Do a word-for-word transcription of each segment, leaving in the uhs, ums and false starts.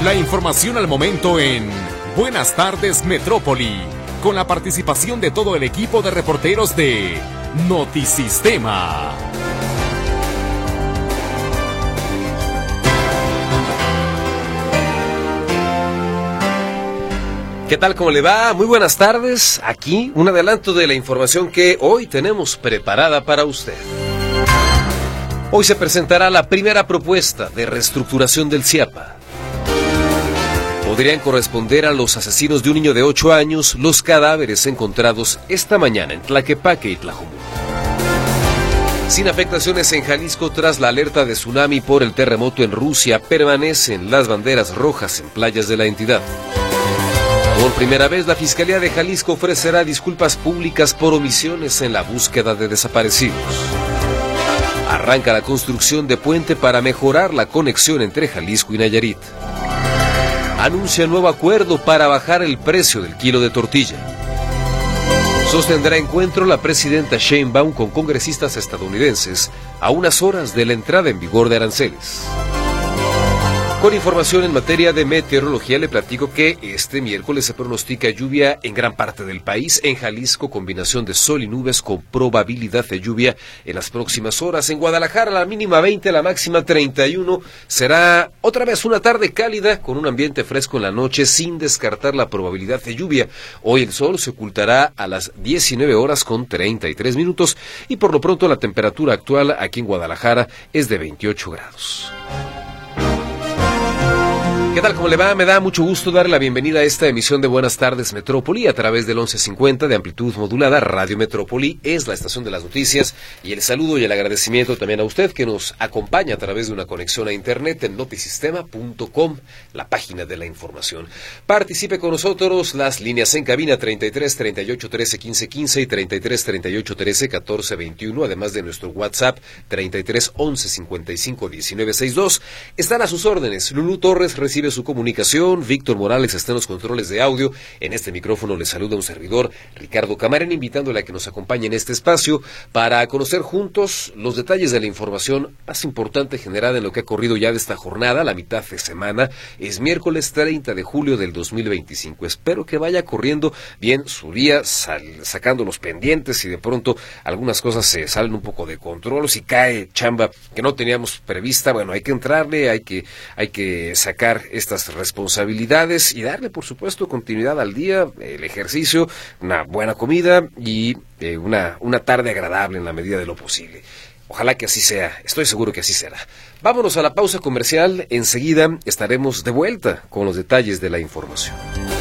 La información al momento en Buenas Tardes Metrópoli, con la participación de todo el equipo de reporteros de Notisistema. ¿Qué tal? ¿Cómo le va? Muy buenas tardes. Aquí un adelanto de la información que hoy tenemos preparada para usted. Hoy se presentará la primera propuesta de reestructuración del CIAPA. Podrían corresponder a los asesinos de un niño de ocho años los cadáveres encontrados esta mañana en Tlaquepaque y Tlajomulco. Sin afectaciones en Jalisco tras la alerta de tsunami por el terremoto en Rusia, permanecen las banderas rojas en playas de la entidad. Por primera vez, la Fiscalía de Jalisco ofrecerá disculpas públicas por omisiones en la búsqueda de desaparecidos. Arranca la construcción de puente para mejorar la conexión entre Jalisco y Nayarit. Anuncia nuevo acuerdo para bajar el precio del kilo de tortilla. Sostendrá encuentro la presidenta Sheinbaum con congresistas estadounidenses a unas horas de la entrada en vigor de aranceles. Con información en materia de meteorología, le platico que este miércoles se pronostica lluvia en gran parte del país. En Jalisco, combinación de sol y nubes con probabilidad de lluvia en las próximas horas. En Guadalajara, la mínima veinte, la máxima treinta y uno. Será otra vez una tarde cálida con un ambiente fresco en la noche sin descartar la probabilidad de lluvia. Hoy el sol se ocultará a las diecinueve horas con treinta y tres minutos y por lo pronto la temperatura actual aquí en Guadalajara es de veintiocho grados. ¿Qué tal? ¿Cómo le va? Me da mucho gusto darle la bienvenida a esta emisión de Buenas Tardes Metrópoli a través del once cincuenta de amplitud modulada. Radio Metrópoli es la estación de las noticias y el saludo y el agradecimiento también a usted que nos acompaña a través de una conexión a internet en notisistema punto com, la página de la información. Participe con nosotros, las líneas en cabina treinta y tres, treinta y ocho, trece, quince, quince y treinta y tres, treinta y ocho, trece, catorce, veintiuno, además de nuestro WhatsApp treinta y tres, once, cincuenta y cinco, diecinueve, sesenta y dos. Están a sus órdenes. Lulú Torres recibe su comunicación, Víctor Morales está en los controles de audio. En este micrófono le saluda un servidor, Ricardo Camarena, invitándole a que nos acompañe en este espacio para conocer juntos los detalles de la información más importante generada en lo que ha corrido ya de esta jornada, la mitad de semana. Es miércoles treinta de julio del dos mil veinticinco. Espero que vaya corriendo bien su día, sal, sacando los pendientes y de pronto algunas cosas se salen un poco de control. Si cae chamba que no teníamos prevista, bueno, hay que entrarle, hay que, hay que sacar estas responsabilidades y darle, por supuesto, continuidad al día, el ejercicio, una buena comida y eh, una, una tarde agradable en la medida de lo posible. Ojalá que así sea, estoy seguro que así será. Vámonos a la pausa comercial, enseguida estaremos de vuelta con los detalles de la información.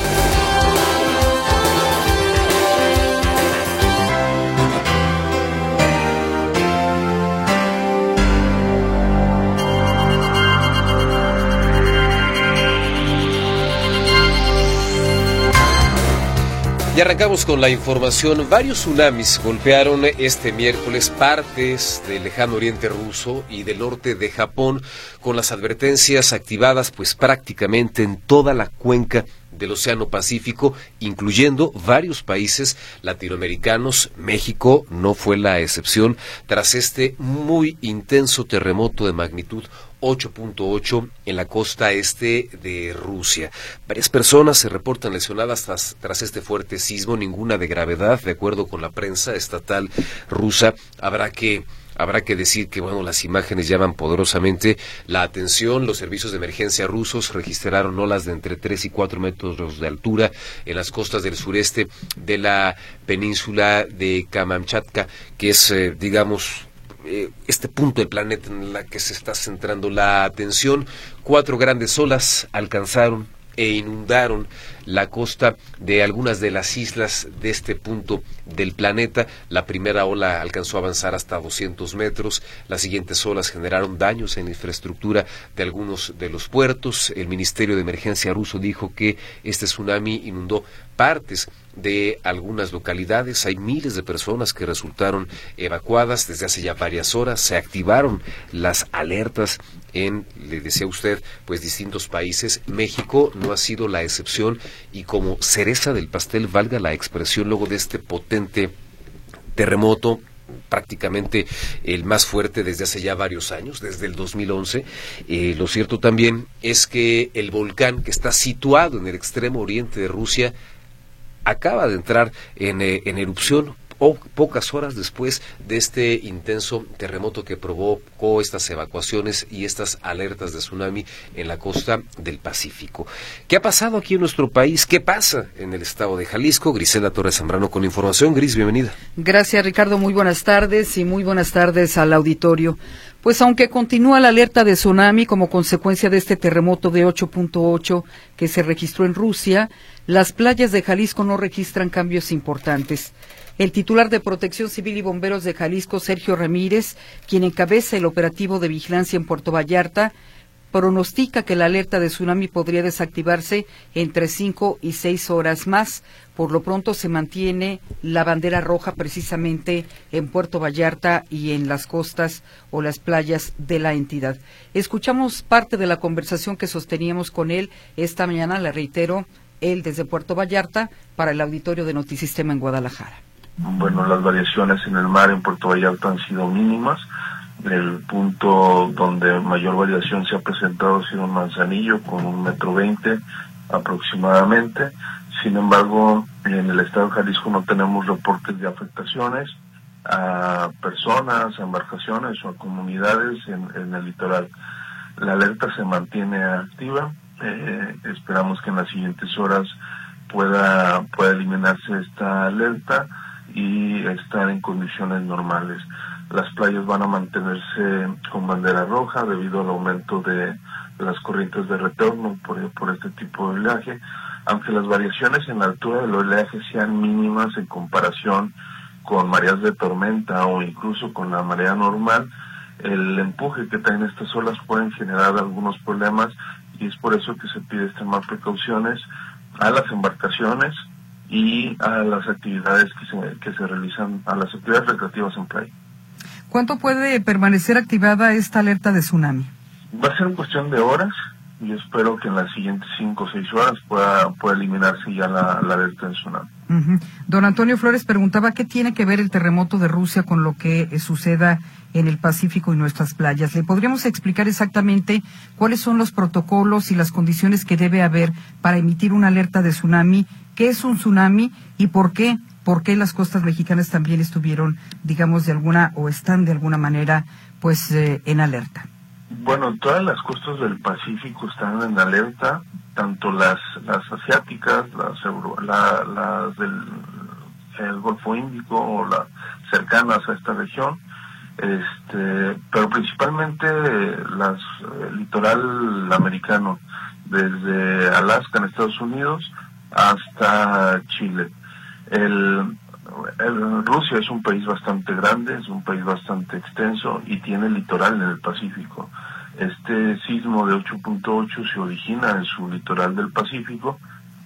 Y arrancamos con la información. Varios tsunamis golpearon este miércoles partes del lejano oriente ruso y del norte de Japón, con las advertencias activadas pues prácticamente en toda la cuenca del Océano Pacífico, incluyendo varios países latinoamericanos. México no fue la excepción tras este muy intenso terremoto de magnitud ocho punto ocho en la costa este de Rusia. Varias personas se reportan lesionadas tras, tras este fuerte sismo, ninguna de gravedad, de acuerdo con la prensa estatal rusa. Habrá que Habrá que decir que, bueno, las imágenes llaman poderosamente la atención. Los servicios de emergencia rusos registraron olas de entre tres y cuatro metros de altura en las costas del sureste de la península de Kamchatka, que es, eh, digamos, eh, este punto del planeta en la que se está centrando la atención. Cuatro grandes olas alcanzaron e inundaron la costa de algunas de las islas de este punto del planeta. La primera ola alcanzó a avanzar hasta doscientos metros, las siguientes olas generaron daños en la infraestructura de algunos de los puertos. El Ministerio de Emergencia ruso dijo que este tsunami inundó partes de algunas localidades. Hay miles de personas que resultaron evacuadas desde hace ya varias horas. Se activaron las alertas en, le decía usted, pues distintos países. México no ha sido la excepción, y como cereza del pastel, valga la expresión, luego de este potente terremoto, prácticamente el más fuerte desde hace ya varios años, desde el dos mil once. Eh, lo cierto también es que el volcán, que está situado en el extremo oriente de Rusia, acaba de entrar en, eh, en erupción o pocas horas después de este intenso terremoto que provocó estas evacuaciones y estas alertas de tsunami en la costa del Pacífico. ¿Qué ha pasado aquí en nuestro país? ¿Qué pasa en el estado de Jalisco? Griselda Torres Zambrano con información. Gris, bienvenida. Gracias, Ricardo. Muy buenas tardes y muy buenas tardes al auditorio. Pues aunque continúa la alerta de tsunami como consecuencia de este terremoto de ocho punto ocho que se registró en Rusia, las playas de Jalisco no registran cambios importantes. El titular de Protección Civil y Bomberos de Jalisco, Sergio Ramírez, quien encabeza el operativo de vigilancia en Puerto Vallarta, pronostica que la alerta de tsunami podría desactivarse entre cinco y seis horas más. Por lo pronto se mantiene la bandera roja precisamente en Puerto Vallarta y en las costas o las playas de la entidad. Escuchamos parte de la conversación que sosteníamos con él esta mañana, le reitero, él desde Puerto Vallarta para el auditorio de Notisistema en Guadalajara. Bueno, las variaciones en el mar en Puerto Vallarta han sido mínimas. El punto donde mayor variación se ha presentado ha sido en Manzanillo, con un metro veinte aproximadamente. Sin embargo, en el estado de Jalisco no tenemos reportes de afectaciones a personas, a embarcaciones o a comunidades en, en el litoral. La alerta se mantiene activa. Eh, esperamos que en las siguientes horas pueda, pueda eliminarse esta alerta y estar en condiciones normales. Las playas van a mantenerse con bandera roja debido al aumento de las corrientes de retorno por, por este tipo de oleaje, aunque las variaciones en la altura del oleaje sean mínimas en comparación con mareas de tormenta o incluso con la marea normal, el empuje que traen estas olas pueden generar algunos problemas y es por eso que se pide extremar precauciones a las embarcaciones y a las actividades que se, que se realizan, a las actividades recreativas en playa. ¿Cuánto puede permanecer activada esta alerta de tsunami? Va a ser en cuestión de horas. Yo espero que en las siguientes cinco o seis horas pueda, pueda eliminarse ya la, la alerta de tsunami. Uh-huh. Don Antonio Flores preguntaba qué tiene que ver el terremoto de Rusia con lo que eh, suceda en el Pacífico y nuestras playas. ¿Le podríamos explicar exactamente cuáles son los protocolos y las condiciones que debe haber para emitir una alerta de tsunami? ¿Qué es un tsunami y por qué? ¿Por qué las costas mexicanas también estuvieron, digamos, de alguna o están de alguna manera, pues, eh, en alerta? Bueno, todas las costas del Pacífico están en alerta, tanto las las asiáticas, las euro, la, las del el Golfo Índico o las cercanas a esta región, este, pero principalmente las el litoral americano, desde Alaska en Estados Unidos hasta Chile. El, el Rusia es un país bastante grande, es un país bastante extenso y tiene litoral en el Pacífico. Este sismo de ocho punto ocho se origina en su litoral del Pacífico.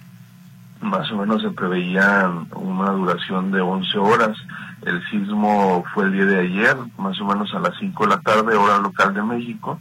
Más o menos se preveía una duración de once horas. El sismo fue el día de ayer, más o menos a las cinco de la tarde, hora local de México,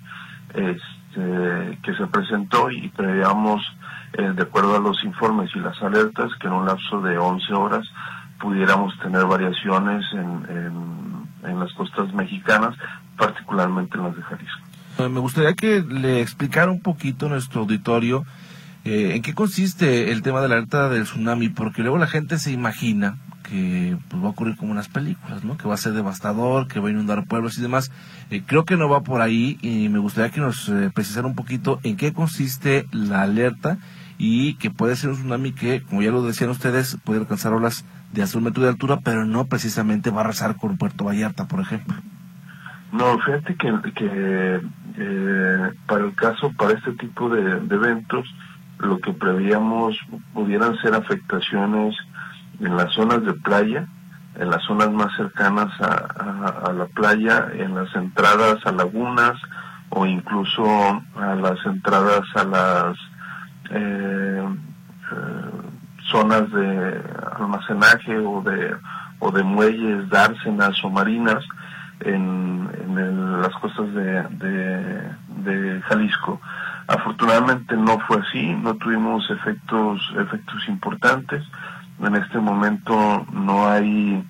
este, que se presentó y preveíamos, eh, de acuerdo a los informes y las alertas, que en un lapso de once horas pudiéramos tener variaciones en, en, en las costas mexicanas, particularmente en las de Jalisco. Me gustaría que le explicara un poquito a nuestro auditorio eh, en qué consiste el tema de la alerta del tsunami, porque luego la gente se imagina que pues, va a ocurrir como en las películas, ¿no? Que va a ser devastador, que va a inundar pueblos y demás. Eh, creo que no va por ahí y me gustaría que nos eh, precisara un poquito en qué consiste la alerta y que puede ser un tsunami que, como ya lo decían ustedes, puede alcanzar olas de hasta un metro de altura, pero no precisamente va a arrasar con Puerto Vallarta, por ejemplo. No, fíjate que, que eh, para el caso, para este tipo de, de eventos, lo que preveíamos pudieran ser afectaciones en las zonas de playa, en las zonas más cercanas a, a, a la playa, en las entradas a lagunas o incluso a las entradas a las eh, eh, zonas de almacenaje o de, o de muelles, dársenas o marinas, en, en el, las costas de, de, de Jalisco. Afortunadamente no fue así, no tuvimos efectos efectos importantes. En este momento no hay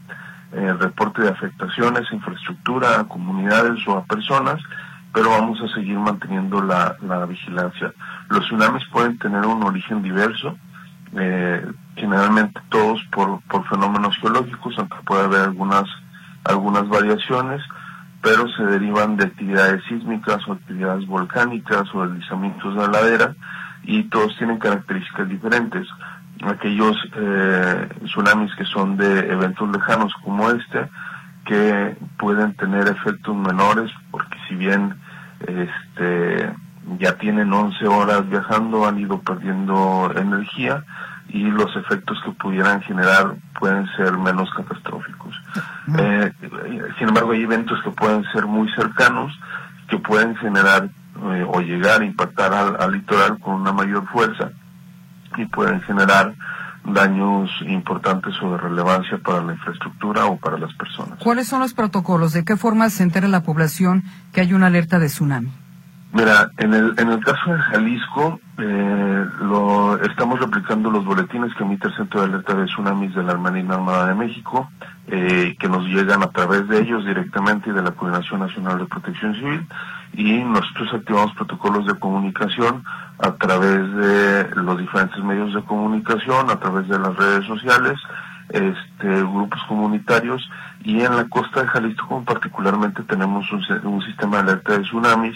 eh, reporte de afectaciones a infraestructura, a comunidades o a personas, pero vamos a seguir manteniendo la, la vigilancia. Los tsunamis pueden tener un origen diverso, eh, generalmente todos por, por fenómenos geológicos, aunque puede haber algunas, algunas variaciones, pero se derivan de actividades sísmicas o actividades volcánicas o deslizamientos de ladera, y todos tienen características diferentes. Aquellos eh, tsunamis que son de eventos lejanos como este, que pueden tener efectos menores, porque si bien este ya tienen once horas viajando, han ido perdiendo energía, y los efectos que pudieran generar pueden ser menos catastróficos. Eh, sin embargo, hay eventos que pueden ser muy cercanos, que pueden generar eh, o llegar a impactar al, al litoral con una mayor fuerza, y pueden generar daños importantes o de relevancia para la infraestructura o para las personas. ¿Cuáles son los protocolos? ¿De qué forma se entera la población que hay una alerta de tsunami? Mira, en el en el caso de Jalisco, eh, lo estamos replicando los boletines que emite el Centro de Alerta de Tsunamis de la Marina Armada de México, eh, que nos llegan a través de ellos directamente y de la Coordinación Nacional de Protección Civil, y nosotros activamos protocolos de comunicación a través de los diferentes medios de comunicación, a través de las redes sociales, este, grupos comunitarios, y en la costa de Jalisco particularmente tenemos un, un sistema de alerta de tsunamis.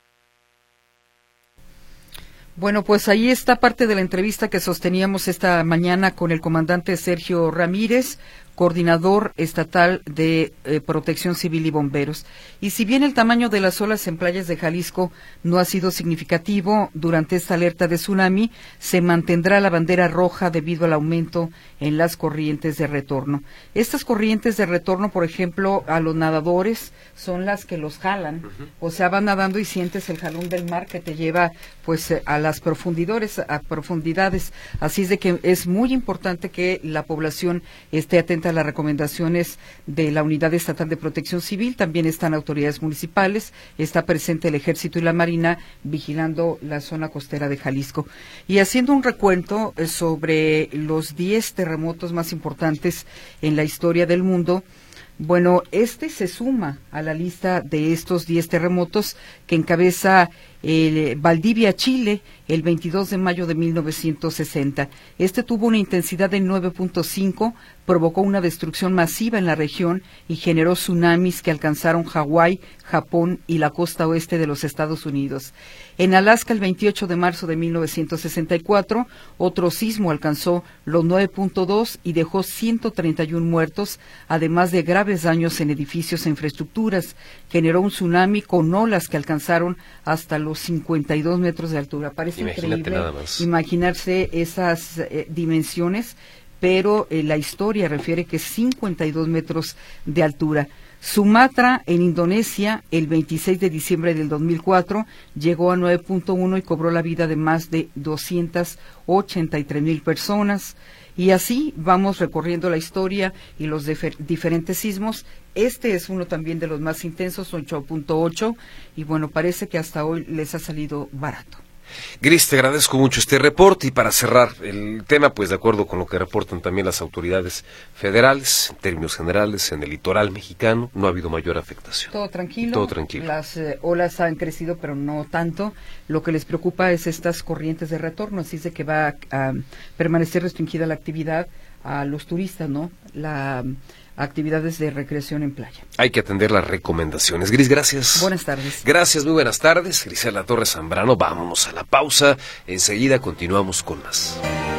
Bueno, pues ahí está parte de la entrevista que sosteníamos esta mañana con el comandante Sergio Ramírez, coordinador estatal de eh, Protección Civil y Bomberos. Y si bien el tamaño de las olas en playas de Jalisco no ha sido significativo durante esta alerta de tsunami, se mantendrá la bandera roja debido al aumento en las corrientes de retorno. Estas corrientes de retorno, por ejemplo, a los nadadores son las que los jalan, uh-huh. O sea, van nadando y sientes el jalón del mar que te lleva pues a las profundidades, a profundidades. Así es de que es muy importante que la población esté atenta a las recomendaciones de la Unidad Estatal de Protección Civil. También están autoridades municipales, está presente el Ejército y la Marina vigilando la zona costera de Jalisco. Y haciendo un recuento sobre los diez terremotos más importantes en la historia del mundo, bueno, este se suma a la lista de estos diez terremotos que encabeza el Valdivia, Chile, el veintidós de mayo de mil novecientos sesenta. Este tuvo una intensidad de nueve punto cinco, provocó una destrucción masiva en la región y generó tsunamis que alcanzaron Hawái, Japón y la costa oeste de los Estados Unidos. En Alaska, el veintiocho de marzo de mil novecientos sesenta y cuatro, otro sismo alcanzó los nueve punto dos y dejó ciento treinta y uno muertos, además de graves daños en edificios e infraestructuras. Generó un tsunami con olas que alcanzaron hasta los cincuenta y dos metros de altura. Parece Imagínate increíble nada más. imaginarse esas eh, dimensiones, pero eh, la historia refiere que cincuenta y dos metros de altura. Sumatra, en Indonesia, el veintiséis de diciembre del dos mil cuatro, llegó a nueve punto uno y cobró la vida de más de doscientas ochenta y tres mil personas. Y así vamos recorriendo la historia y los difer- diferentes sismos. Este es uno también de los más intensos, ocho punto ocho, y bueno, parece que hasta hoy les ha salido barato. Gris, te agradezco mucho este reporte, y para cerrar el tema, pues de acuerdo con lo que reportan también las autoridades federales, en términos generales, en el litoral mexicano no ha habido mayor afectación. Todo tranquilo. Todo tranquilo. Las eh, olas han crecido, pero no tanto. Lo que les preocupa es estas corrientes de retorno, así es de que va a, a permanecer restringida la actividad a los turistas, ¿no? La actividades de recreación en playa. Hay que atender las recomendaciones. Gris, gracias. Buenas tardes. Gracias, muy buenas tardes. Grisela Torres Zambrano, vámonos a la pausa. Enseguida continuamos con más.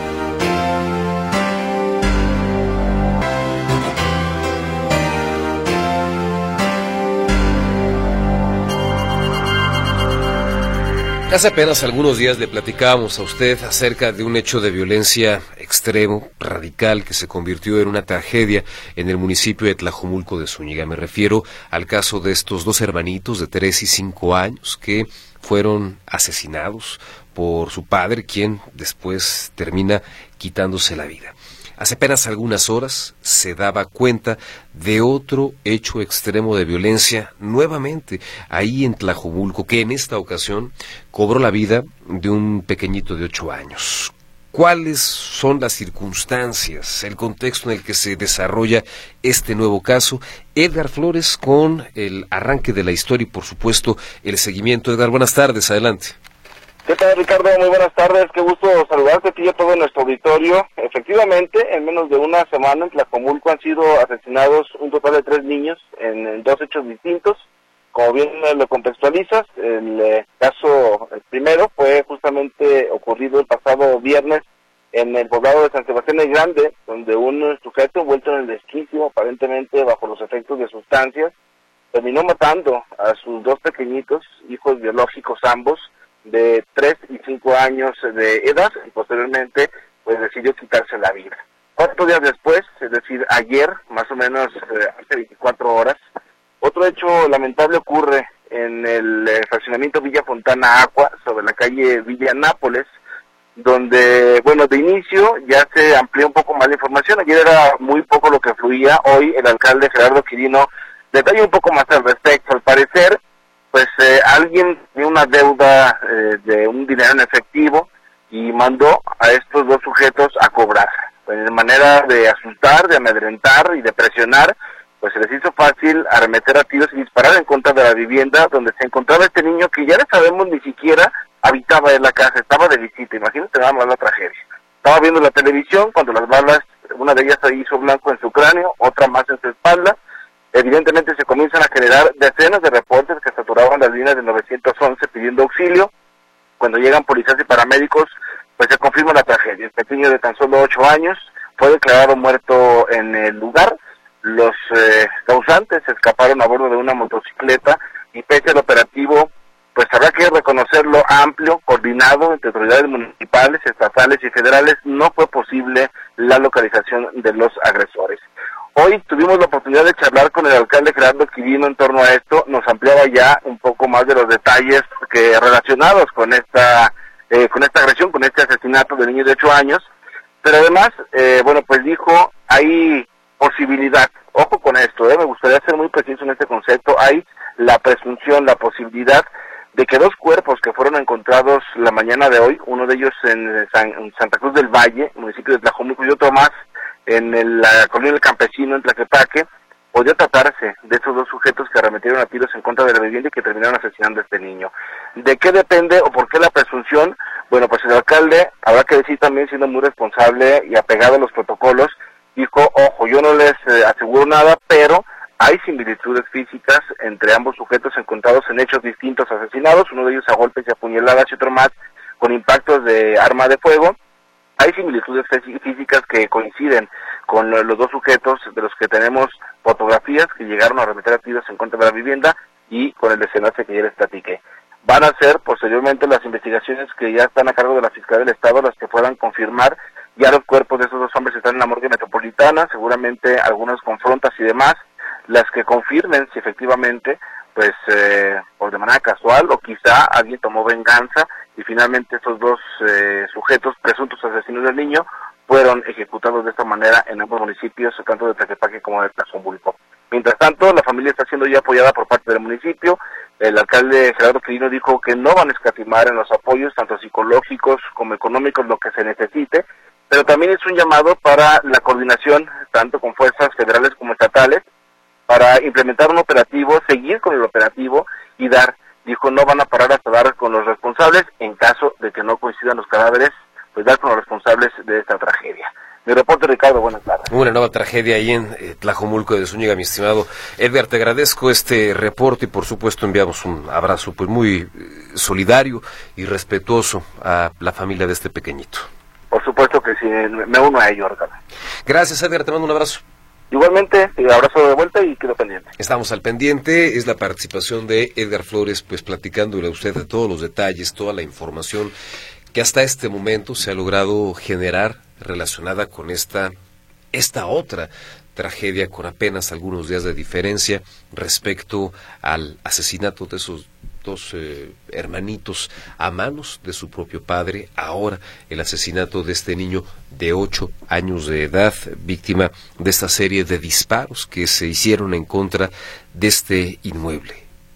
Hace apenas algunos días le platicábamos a usted acerca de un hecho de violencia extremo, radical, que se convirtió en una tragedia en el municipio de Tlajomulco de Zúñiga. Me refiero al caso de estos dos hermanitos de tres y cinco años que fueron asesinados por su padre, quien después termina quitándose la vida. Hace apenas algunas horas se daba cuenta de otro hecho extremo de violencia, nuevamente ahí en Tlajomulco, que en esta ocasión cobró la vida de un pequeñito de ocho años. ¿Cuáles son las circunstancias, el contexto en el que se desarrolla este nuevo caso? Edgar Flores con el arranque de la historia y, por supuesto, el seguimiento. Edgar, buenas tardes, adelante. ¿Qué tal, Ricardo? Muy buenas tardes, qué gusto saludarte a ti y a todo nuestro auditorio. Efectivamente, en menos de una semana en Tlajomulco han sido asesinados un total de tres niños en, en dos hechos distintos. Como bien lo contextualizas, el eh, caso el primero fue justamente ocurrido el pasado viernes en el poblado de San Sebastián el Grande, donde un sujeto envuelto en el desquicio, aparentemente bajo los efectos de sustancias, terminó matando a sus dos pequeñitos, hijos biológicos ambos, de tres y cinco años de edad, y posteriormente pues decidió quitarse la vida. Cuatro días después, es decir, ayer, más o menos eh, hace veinticuatro horas, otro hecho lamentable ocurre en el eh, fraccionamiento Villa Fontana Aqua, sobre la calle Villa Nápoles, donde, bueno, de inicio ya se amplió un poco más la información. Ayer era muy poco lo que fluía. Hoy el alcalde Gerardo Quirino detalla un poco más al respecto. Al parecer, pues eh, alguien tenía una deuda eh, de un dinero en efectivo y mandó a estos dos sujetos a cobrar. De manera de asustar, de amedrentar y de presionar, pues se les hizo fácil arremeter a tiros y disparar en contra de la vivienda donde se encontraba este niño que ya le sabemos ni siquiera habitaba en la casa, estaba de visita. Imagínate nada más la tragedia. Estaba viendo la televisión cuando las balas, una de ellas se hizo blanco en su cráneo, otra más en su espalda. Evidentemente se comienzan a generar decenas de reportes que saturaban las líneas de nueve once pidiendo auxilio. Cuando llegan policías y paramédicos, pues se confirma la tragedia. El pequeño de tan solo ocho años fue declarado muerto en el lugar. Los eh, causantes se escaparon a bordo de una motocicleta y pese al operativo, pues habrá que reconocerlo amplio, coordinado entre autoridades municipales, estatales y federales, no fue posible la localización de los agresores. Hoy tuvimos la oportunidad de charlar con el alcalde Gerardo Quirino en torno a esto, nos ampliaba ya un poco más de los detalles que relacionados con esta eh, con esta agresión, con este asesinato del niño de ocho años, pero además, eh, bueno, pues dijo, hay posibilidad, ojo con esto, eh, me gustaría ser muy preciso en este concepto, hay la presunción, la posibilidad de que dos cuerpos que fueron encontrados la mañana de hoy, uno de ellos en, San, en Santa Cruz del Valle, municipio de Tlajomulco, y otro más en el, la colonia del Campesino, en Tlaquepaque, podría tratarse de esos dos sujetos que arremetieron a tiros en contra de la vivienda y que terminaron asesinando a este niño. ¿De qué depende o por qué la presunción? Bueno, pues el alcalde, habrá que decir también, siendo muy responsable y apegado a los protocolos, dijo, ojo, yo no les eh, aseguro nada, pero hay similitudes físicas entre ambos sujetos encontrados en hechos distintos asesinados, uno de ellos a golpes y apuñaladas y otro más con impactos de arma de fuego. Hay similitudes físicas que coinciden con los dos sujetos de los que tenemos fotografías que llegaron a arremeter a tiros en contra de la vivienda y con el desenlace que ya les platiqué. Van a ser posteriormente las investigaciones que ya están a cargo de la Fiscalía del Estado las que puedan confirmar. Ya los cuerpos de esos dos hombres están en la morgue metropolitana, seguramente algunas confrontas y demás, las que confirmen si efectivamente, pues, eh, por de manera casual o quizá alguien tomó venganza y finalmente estos dos eh, sujetos, presuntos asesinos del niño, fueron ejecutados de esta manera en ambos municipios, tanto de Tlaquepaque como de Tlajomulco. Mientras tanto, la familia está siendo ya apoyada por parte del municipio. El alcalde Gerardo Quirino dijo que no van a escatimar en los apoyos, tanto psicológicos como económicos, lo que se necesite, pero también es un llamado para la coordinación, tanto con fuerzas federales como estatales, para implementar un operativo, seguir con el operativo y dar, dijo, no van a parar hasta dar con los responsables, en caso de que no coincidan los cadáveres, pues dar con los responsables de esta tragedia. Mi reporte, Ricardo, buenas tardes. Una nueva tragedia ahí en eh, Tlajomulco de Zúñiga, mi estimado Edgar, te agradezco este reporte y por supuesto enviamos un abrazo pues muy eh, solidario y respetuoso a la familia de este pequeñito. Por supuesto que sí, me uno a ello, Ricardo. Gracias, Edgar, te mando un abrazo. Igualmente, abrazo de vuelta y quedo pendiente. Estamos al pendiente, es la participación de Edgar Flores, pues platicándole a usted de todos los detalles, toda la información que hasta este momento se ha logrado generar relacionada con esta, esta otra tragedia con apenas algunos días de diferencia respecto al asesinato de esos dos eh, hermanitos a manos de su propio padre, ahora el asesinato de este niño de ocho años de edad, víctima de esta serie de disparos que se hicieron en contra de este inmueble.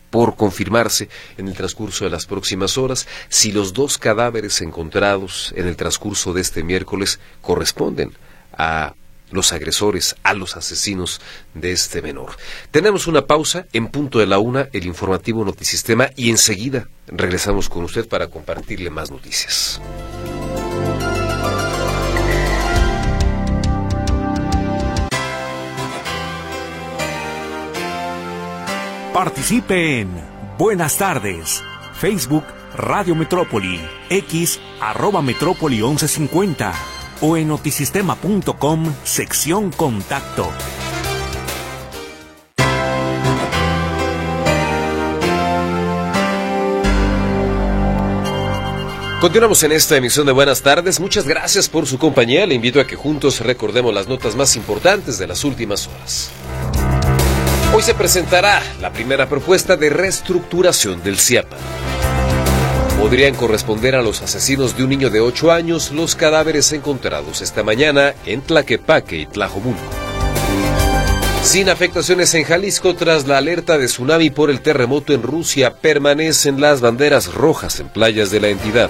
por confirmarse en el transcurso de las próximas horas si los dos cadáveres encontrados en el transcurso de este miércoles corresponden a los agresores, a los asesinos de este menor. Tenemos una pausa, en punto de la una, el informativo Notisistema, y enseguida regresamos con usted para compartirle más noticias. Participe en Buenas Tardes, Facebook Radio Metrópoli, X arroba Metrópoli once cincuenta o en notisistema punto com, sección Contacto. Continuamos en esta emisión de Buenas Tardes. Muchas gracias por su compañía. Le invito a que juntos recordemos las notas más importantes de las últimas horas. Hoy se presentará la primera propuesta de reestructuración del CIAPA. Podrían corresponder a los asesinos de un niño de ocho años los cadáveres encontrados esta mañana en Tlaquepaque y Tlajomulco. Sin afectaciones en Jalisco tras la alerta de tsunami por el terremoto en Rusia, permanecen las banderas rojas en playas de la entidad.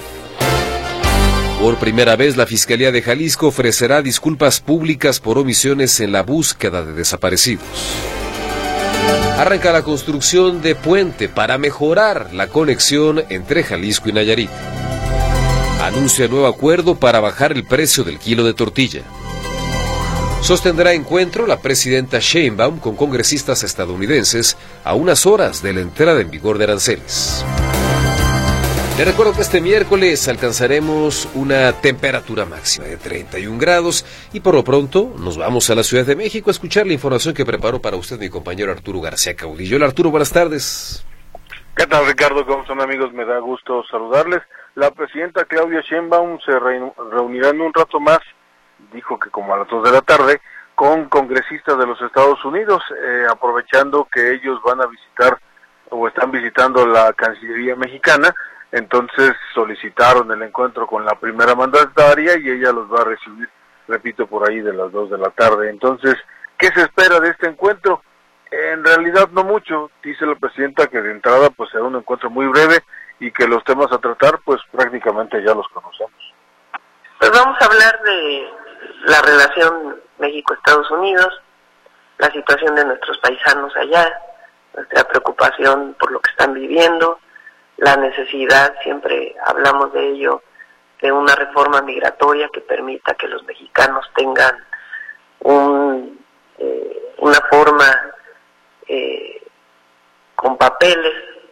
Por primera vez, la Fiscalía de Jalisco ofrecerá disculpas públicas por omisiones en la búsqueda de desaparecidos. Arranca la construcción de puente para mejorar la conexión entre Jalisco y Nayarit. Anuncia nuevo acuerdo para bajar el precio del kilo de tortilla. Sostendrá encuentro la presidenta Sheinbaum con congresistas estadounidenses a unas horas de la entrada en vigor de aranceles. Le recuerdo que este miércoles alcanzaremos una temperatura máxima de treinta y un grados y por lo pronto nos vamos a la Ciudad de México a escuchar la información que preparó para usted mi compañero Arturo García Caudillo. Hola Arturo, buenas tardes. ¿Qué tal, Ricardo? ¿Cómo están, amigos? Me da gusto saludarles. La presidenta Claudia Sheinbaum se re- reunirá en un rato más, dijo que como a las dos de la tarde, con congresistas de los Estados Unidos, eh, aprovechando que ellos van a visitar o están visitando la Cancillería mexicana. Entonces solicitaron el encuentro con la primera mandataria y ella los va a recibir, repito, por ahí de las dos de la tarde. Entonces, ¿qué se espera de este encuentro? En realidad no mucho, dice la presidenta que de entrada pues será un encuentro muy breve y que los temas a tratar pues prácticamente ya los conocemos. Pues vamos a hablar de la relación México-Estados Unidos, la situación de nuestros paisanos allá, nuestra preocupación por lo que están viviendo, la necesidad, siempre hablamos de ello, de una reforma migratoria que permita que los mexicanos tengan un, eh, una forma eh, con papeles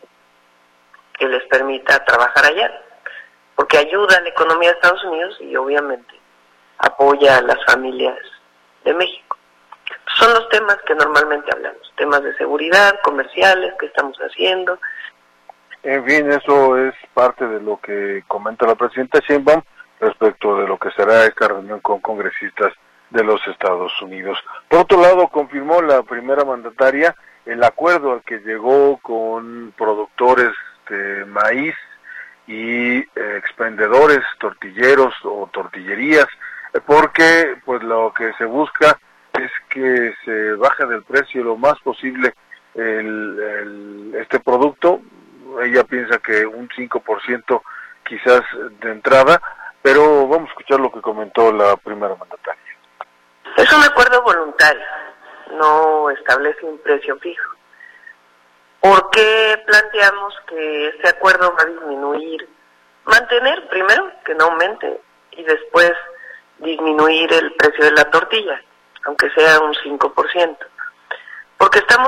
que les permita trabajar allá, porque ayuda a la economía de Estados Unidos y obviamente apoya a las familias de México. Son los temas que normalmente hablamos, temas de seguridad, comerciales, qué estamos haciendo. En fin, eso es parte de lo que comenta la presidenta Sheinbaum respecto de lo que será esta reunión con congresistas de los Estados Unidos. Por otro lado, confirmó la primera mandataria el acuerdo al que llegó con productores de maíz y eh, expendedores, tortilleros o tortillerías, porque pues lo que se busca es que se baje del precio lo más posible el, el, este producto. Ella piensa que un cinco por ciento quizás de entrada, pero vamos a escuchar lo que comentó la primera mandataria. Es un acuerdo voluntario, no establece un precio fijo. ¿Por qué planteamos que este acuerdo va a disminuir, mantener primero, que no aumente, y después disminuir el precio de la tortilla, aunque sea un cinco por ciento? Porque estamos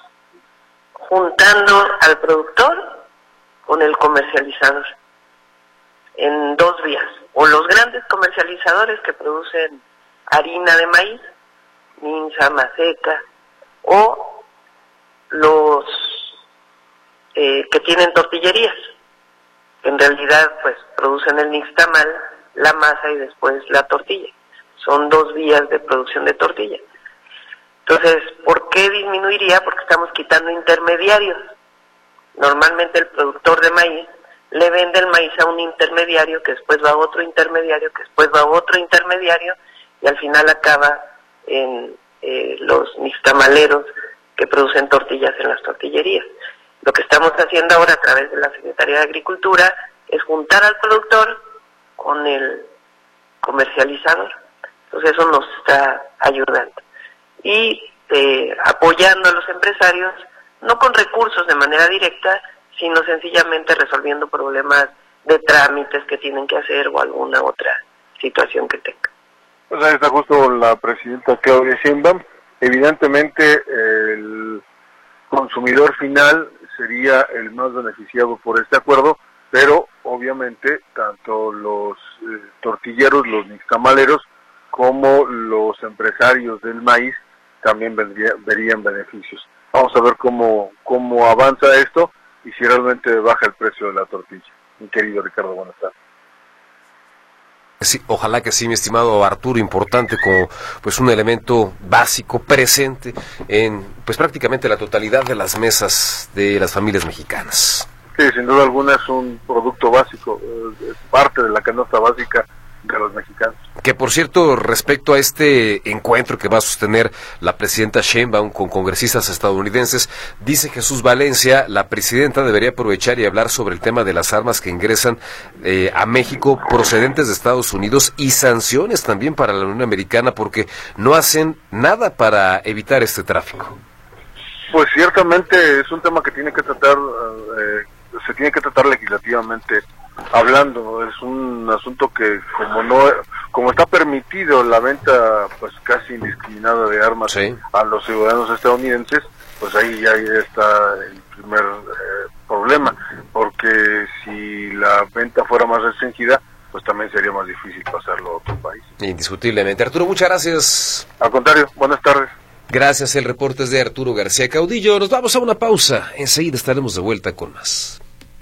juntando al productor con el comercializador en dos vías, o los grandes comercializadores que producen harina de maíz, minza, maseca, o los eh, que tienen tortillerías, que en realidad pues producen el nixtamal, la masa y después la tortilla. Son dos vías de producción de tortilla. Entonces, ¿por qué disminuiría? Porque estamos quitando intermediarios. Normalmente el productor de maíz le vende el maíz a un intermediario, que después va a otro intermediario, que después va a otro intermediario, y al final acaba en eh, los nixtamaleros que producen tortillas en las tortillerías. Lo que estamos haciendo ahora a través de la Secretaría de Agricultura es juntar al productor con el comercializador. Entonces eso nos está ayudando. Y eh, apoyando a los empresarios, no con recursos de manera directa, sino sencillamente resolviendo problemas de trámites que tienen que hacer o alguna otra situación que tenga. Pues ahí está justo la presidenta Claudia Sheinbaum. Evidentemente el consumidor final sería el más beneficiado por este acuerdo, pero obviamente tanto los eh, tortilleros, los nixtamaleros, como los empresarios del maíz también vendría, verían beneficios. Vamos a ver cómo, cómo avanza esto y si realmente baja el precio de la tortilla. Mi querido Ricardo, buenas tardes. Sí, ojalá que sí, mi estimado Arturo, importante como pues un elemento básico presente en pues prácticamente la totalidad de las mesas de las familias mexicanas. Sí, sin duda alguna es un producto básico, es parte de la canasta básica de los mexicanos. Que por cierto, respecto a este encuentro que va a sostener la presidenta Sheinbaum con congresistas estadounidenses, dice Jesús Valencia, la presidenta debería aprovechar y hablar sobre el tema de las armas que ingresan eh, a México procedentes de Estados Unidos y sanciones también para la Unión Americana porque no hacen nada para evitar este tráfico. Pues ciertamente es un tema que tiene que tratar, eh, se tiene que tratar legislativamente hablando. Es un asunto que como no, como está permitido la venta pues casi indiscriminada de armas sí. a los ciudadanos estadounidenses, pues ahí ya está el primer eh, problema, porque si la venta fuera más restringida, pues también sería más difícil pasarlo a otro país. Indiscutiblemente. Arturo, muchas gracias. Al contrario, buenas tardes. Gracias, el reporte es de Arturo García Caudillo. Nos vamos a una pausa. Enseguida estaremos de vuelta con más.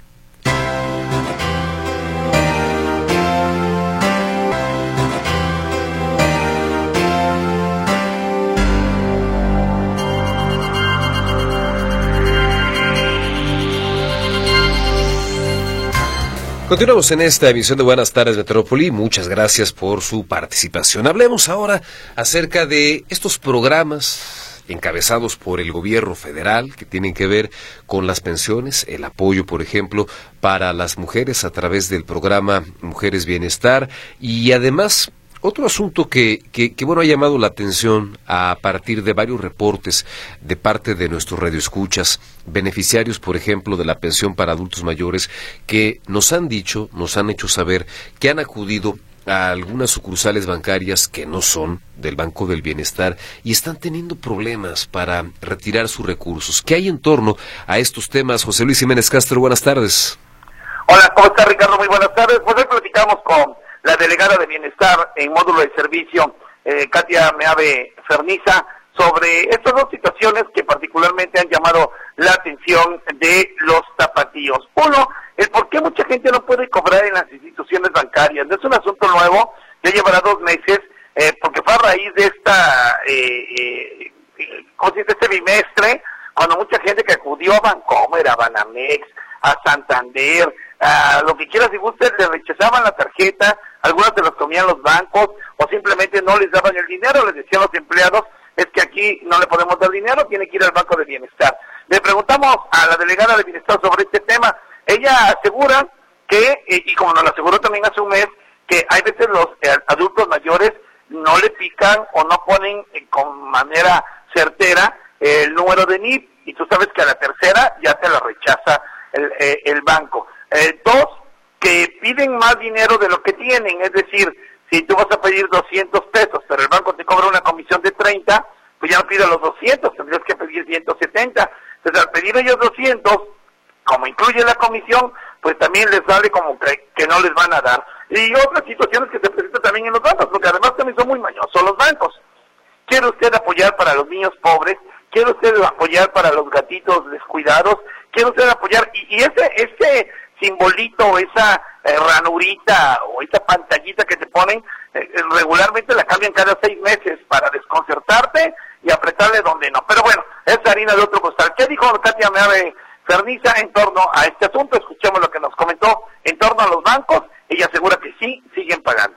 Continuamos en esta emisión de Buenas Tardes Metrópoli. Muchas gracias por su participación. Hablemos ahora acerca de estos programas encabezados por el gobierno federal que tienen que ver con las pensiones, el apoyo, por ejemplo, para las mujeres a través del programa Mujeres Bienestar y además otro asunto que, que, que bueno ha llamado la atención a partir de varios reportes de parte de nuestros radioescuchas, beneficiarios, por ejemplo, de la pensión para adultos mayores, que nos han dicho, nos han hecho saber que han acudido a algunas sucursales bancarias que no son del Banco del Bienestar y están teniendo problemas para retirar sus recursos. ¿Qué hay en torno a estos temas? José Luis Jiménez Castro, buenas tardes. Hola, ¿cómo está Ricardo? Muy buenas tardes. Pues hoy platicamos con la delegada de Bienestar en módulo de servicio, eh, Katia Meave Ferniza, sobre estas dos situaciones que particularmente han llamado la atención de los tapatíos. Uno, el por qué mucha gente no puede cobrar en las instituciones bancarias. No es un asunto nuevo, ya llevará dos meses, eh, porque fue a raíz de esta, eh, eh, ¿cómo se dice? Este bimestre, cuando mucha gente que acudió a Bancomer, a Banamex, a Santander, a lo que quieras y gustes, le rechazaban la tarjeta, algunas se los comían los bancos, o simplemente no les daban el dinero, les decían los empleados, es que aquí no le podemos dar dinero, tiene que ir al Banco de Bienestar. Le preguntamos a la delegada de Bienestar sobre este tema, ella asegura que, y como nos lo aseguró también hace un mes, que hay veces los eh, adultos mayores no le pican o no ponen eh, con manera certera eh, el número de N I P, y tú sabes que a la tercera ya te la rechaza el, eh, el banco. Eh, dos, que piden más dinero de lo que tienen, es decir, si tú vas a pedir doscientos pesos, pero el banco te cobra una comisión de treinta, pues ya no pides los doscientos, tendrías que pedir ciento setenta. Entonces, al pedir ellos doscientos, como incluye la comisión, pues también les sale como que, que no les van a dar. Y otras situaciones que se presentan también en los bancos, porque además también son muy mañosos los bancos. ¿Quiere usted apoyar para los niños pobres? ¿Quiere usted apoyar para los gatitos descuidados? ¿Quiere usted apoyar? Y, y ese, ese simbolito, esa eh, ranurita o esa pantallita que te ponen, eh, regularmente la cambian cada seis meses para desconcertarte y apretarle donde no. Pero bueno, es harina de otro costal. ¿Qué dijo Katia Meave Ferniza en torno a este asunto? Escuchemos lo que nos comentó en torno a los bancos. Ella asegura que sí, siguen pagando.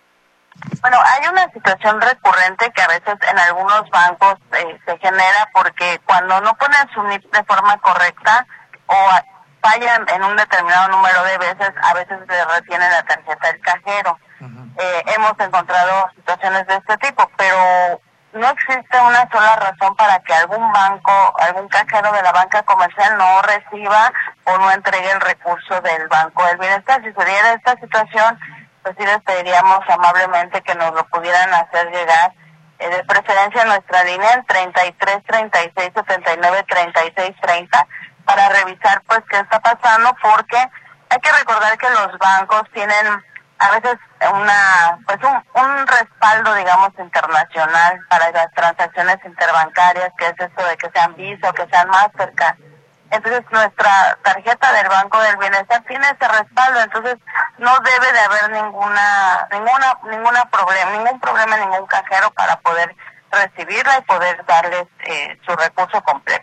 Bueno, hay una situación recurrente que a veces en algunos bancos eh, se genera porque cuando no ponen su N I P de forma correcta, o falla en un determinado número de veces, a veces le retiene la tarjeta del cajero. Uh-huh. Eh, hemos encontrado situaciones de este tipo, pero no existe una sola razón para que algún banco, algún cajero de la banca comercial no reciba o no entregue el recurso del Banco del Bienestar. Si se diera esta situación, pues sí les pediríamos amablemente que nos lo pudieran hacer llegar, eh, de preferencia en nuestra línea, el treinta y tres, treinta y seis, setenta y nueve, treinta y seis, treinta, para revisar pues qué está pasando, porque hay que recordar que los bancos tienen a veces una pues un, un respaldo, digamos, internacional para las transacciones interbancarias, que es esto de que sean Visa o que sean Mastercard. Entonces nuestra tarjeta del Banco del Bienestar tiene ese respaldo, entonces no debe de haber ninguna ninguna ninguna problema, ningún problema en ningún cajero para poder recibirla y poder darles eh, su recurso completo.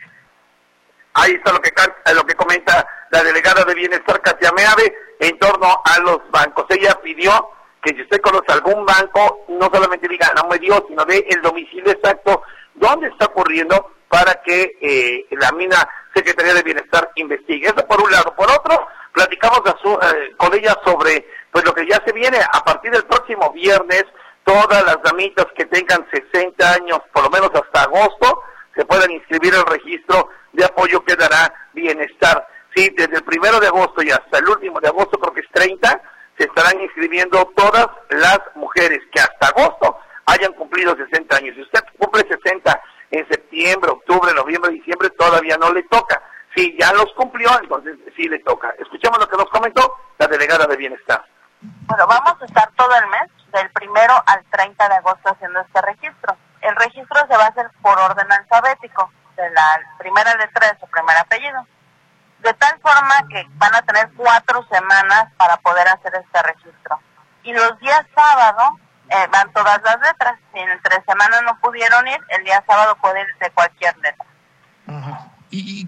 Ahí está lo que lo que comenta la delegada de Bienestar, Katia Meave, en torno a los bancos. Ella pidió que si usted conoce algún banco, no solamente diga no me dio, sino de el domicilio exacto, dónde está ocurriendo, para que eh, la misma Secretaría de Bienestar investigue. Eso por un lado. Por otro, platicamos a su, eh, con ella sobre pues lo que ya se viene a partir del próximo viernes. Todas las damitas que tengan sesenta años, por lo menos hasta agosto, se puedan inscribir al registro de apoyo que dará Bienestar. Sí, desde el primero de agosto y hasta el último de agosto, creo que es treinta, se estarán inscribiendo todas las mujeres que hasta agosto hayan cumplido sesenta años. Si usted cumple sesenta en septiembre, octubre, noviembre, diciembre, todavía no le toca. Si ya los cumplió, entonces sí le toca. Escuchemos lo que nos comentó la delegada de Bienestar. Bueno, vamos a estar todo el mes, del primero al treinta de agosto, haciendo este registro. El registro se va a hacer por orden alfabético, de la primera letra de su primer apellido. De tal forma que van a tener cuatro semanas para poder hacer este registro. Y los días sábado eh, van todas las letras. Si entre semanas no pudieron ir, el día sábado pueden ir de cualquier letra. Uh-huh. y, y...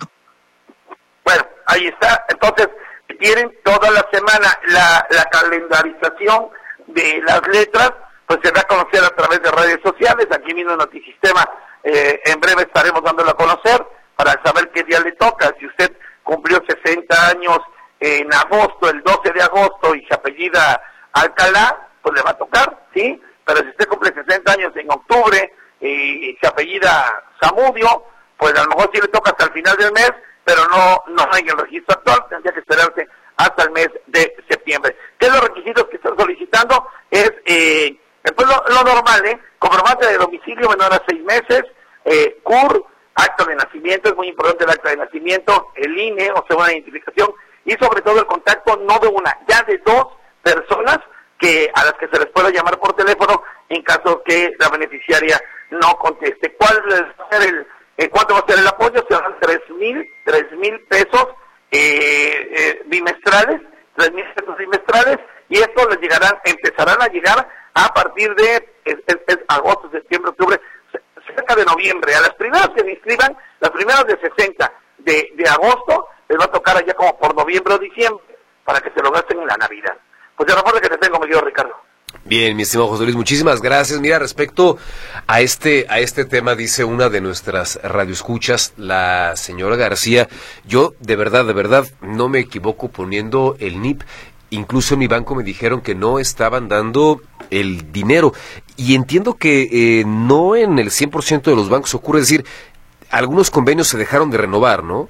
Bueno, ahí está. Entonces, tienen toda la semana la, la calendarización de las letras, pues se da a conocer a través de redes sociales. Aquí mismo en Notisistema, eh, en breve estaremos dándolo a conocer para saber qué día le toca. Si usted cumplió sesenta años en agosto, el doce de agosto, y se apellida Alcalá, pues le va a tocar, ¿sí? Pero si usted cumple sesenta años en octubre y se apellida Zamudio, pues a lo mejor sí le toca hasta el final del mes, pero no no en el registro actual, tendría que esperarse hasta el mes de septiembre. ¿Qué es los requisitos que están solicitando? Es eh, pues lo, lo normal, ¿eh? Comprobante de domicilio menor a seis meses, eh, C U R, acta de nacimiento, es muy importante el acta de nacimiento, el I N E, o sea, una identificación, y sobre todo el contacto no de una, ya de dos personas que a las que se les pueda llamar por teléfono en caso que la beneficiaria no conteste. ¿Cuál va a ser el, eh, cuánto va a ser el apoyo? Serán tres mil, tres mil pesos eh, eh, bimestrales, tres mil pesos bimestrales, y esto les llegarán, empezarán a llegar a partir de es, es, es agosto, septiembre, octubre, cerca de noviembre. A las primeras que se inscriban, las primeras de sesenta de, de agosto, les va a tocar allá como por noviembre o diciembre, para que se lo gasten en la Navidad. Pues ya recuerda que te tengo, mi querido Ricardo. Bien, mi estimado José Luis, muchísimas gracias. Mira, respecto a este a este tema, dice una de nuestras radioescuchas, la señora García, yo de verdad, de verdad, no me equivoco poniendo el N I P. Incluso en mi banco me dijeron que no estaban dando el dinero. Y entiendo que eh, no en el cien por ciento de los bancos ocurre, es decir, algunos convenios se dejaron de renovar, ¿no?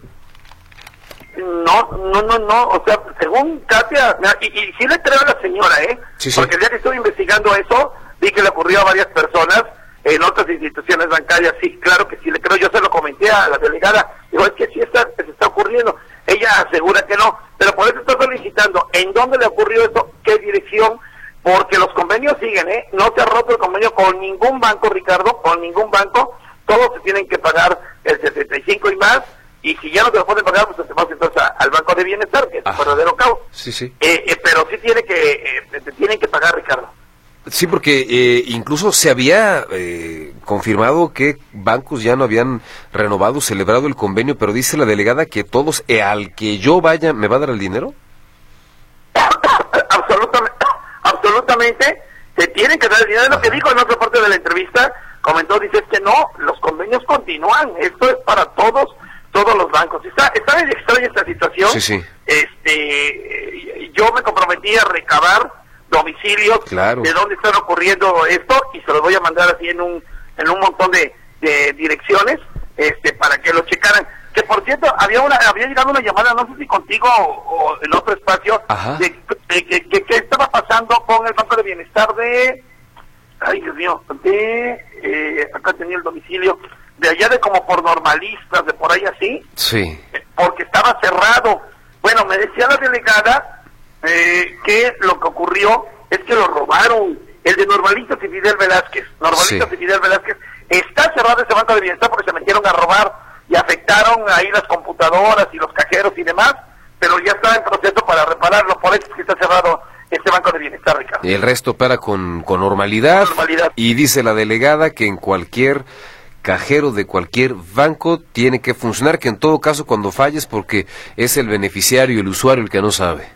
No, no, no, no, o sea, según Katia, y, y sí le creo a la señora, ¿eh? Sí, sí. Porque el día que estuve investigando eso, vi que le ocurrió a varias personas en otras instituciones bancarias. Sí, claro que sí le creo, yo se lo comenté a la delegada, digo, es que sí está, se está ocurriendo. Ella asegura que no, pero por eso está solicitando en dónde le ocurrió eso, qué dirección, porque los convenios siguen, ¿eh? No se ha roto el convenio con ningún banco, Ricardo, con ningún banco, todos se tienen que pagar el setenta y cinco y más, y si ya no te lo pueden pagar, pues te vas entonces a, al Banco de Bienestar, que es un verdadero caos. Sí, sí. Eh, eh, pero sí tiene que, eh, te tienen que pagar, Ricardo. Sí, porque eh, incluso se había eh, confirmado que bancos ya no habían renovado, celebrado el convenio, pero dice la delegada que todos, eh, al que yo vaya, ¿me va a dar el dinero? absolutamente, absolutamente, te tienen que dar el dinero. Es lo que dijo en otra parte de la entrevista, comentó, dice, es que no, los convenios continúan, esto es para todos, todos los bancos. Está, está bien extraña esta situación. Sí, sí. Este, yo me comprometí a recabar domicilios claro. de dónde están ocurriendo esto y se los voy a mandar así en un en un montón de, de direcciones este para que lo checaran. Que por cierto, había una había llegado una llamada, no sé si contigo o, o en otro espacio, de, de que, que, que estaba pasando con el Banco de Bienestar de, ay Dios mío, de, eh, acá tenía el domicilio, de allá de como por Normalistas, de por ahí así, sí, porque estaba cerrado. Bueno, me decía la delegada eh, que lo que ocurrió es que lo robaron, el de Normalistas y Fidel Velázquez, Normalistas sí. y Fidel Velázquez, está cerrado ese Banco de Bienestar porque se metieron a robar y afectaron ahí las computadoras y los cajeros y demás, pero ya está en proceso para repararlo, por eso es que está cerrado este Banco de Bienestar, Ricardo. El resto opera con, con normalidad, normalidad, y dice la delegada que en cualquier cajero de cualquier banco tiene que funcionar, que en todo caso cuando falles porque es el beneficiario, el usuario el que no sabe.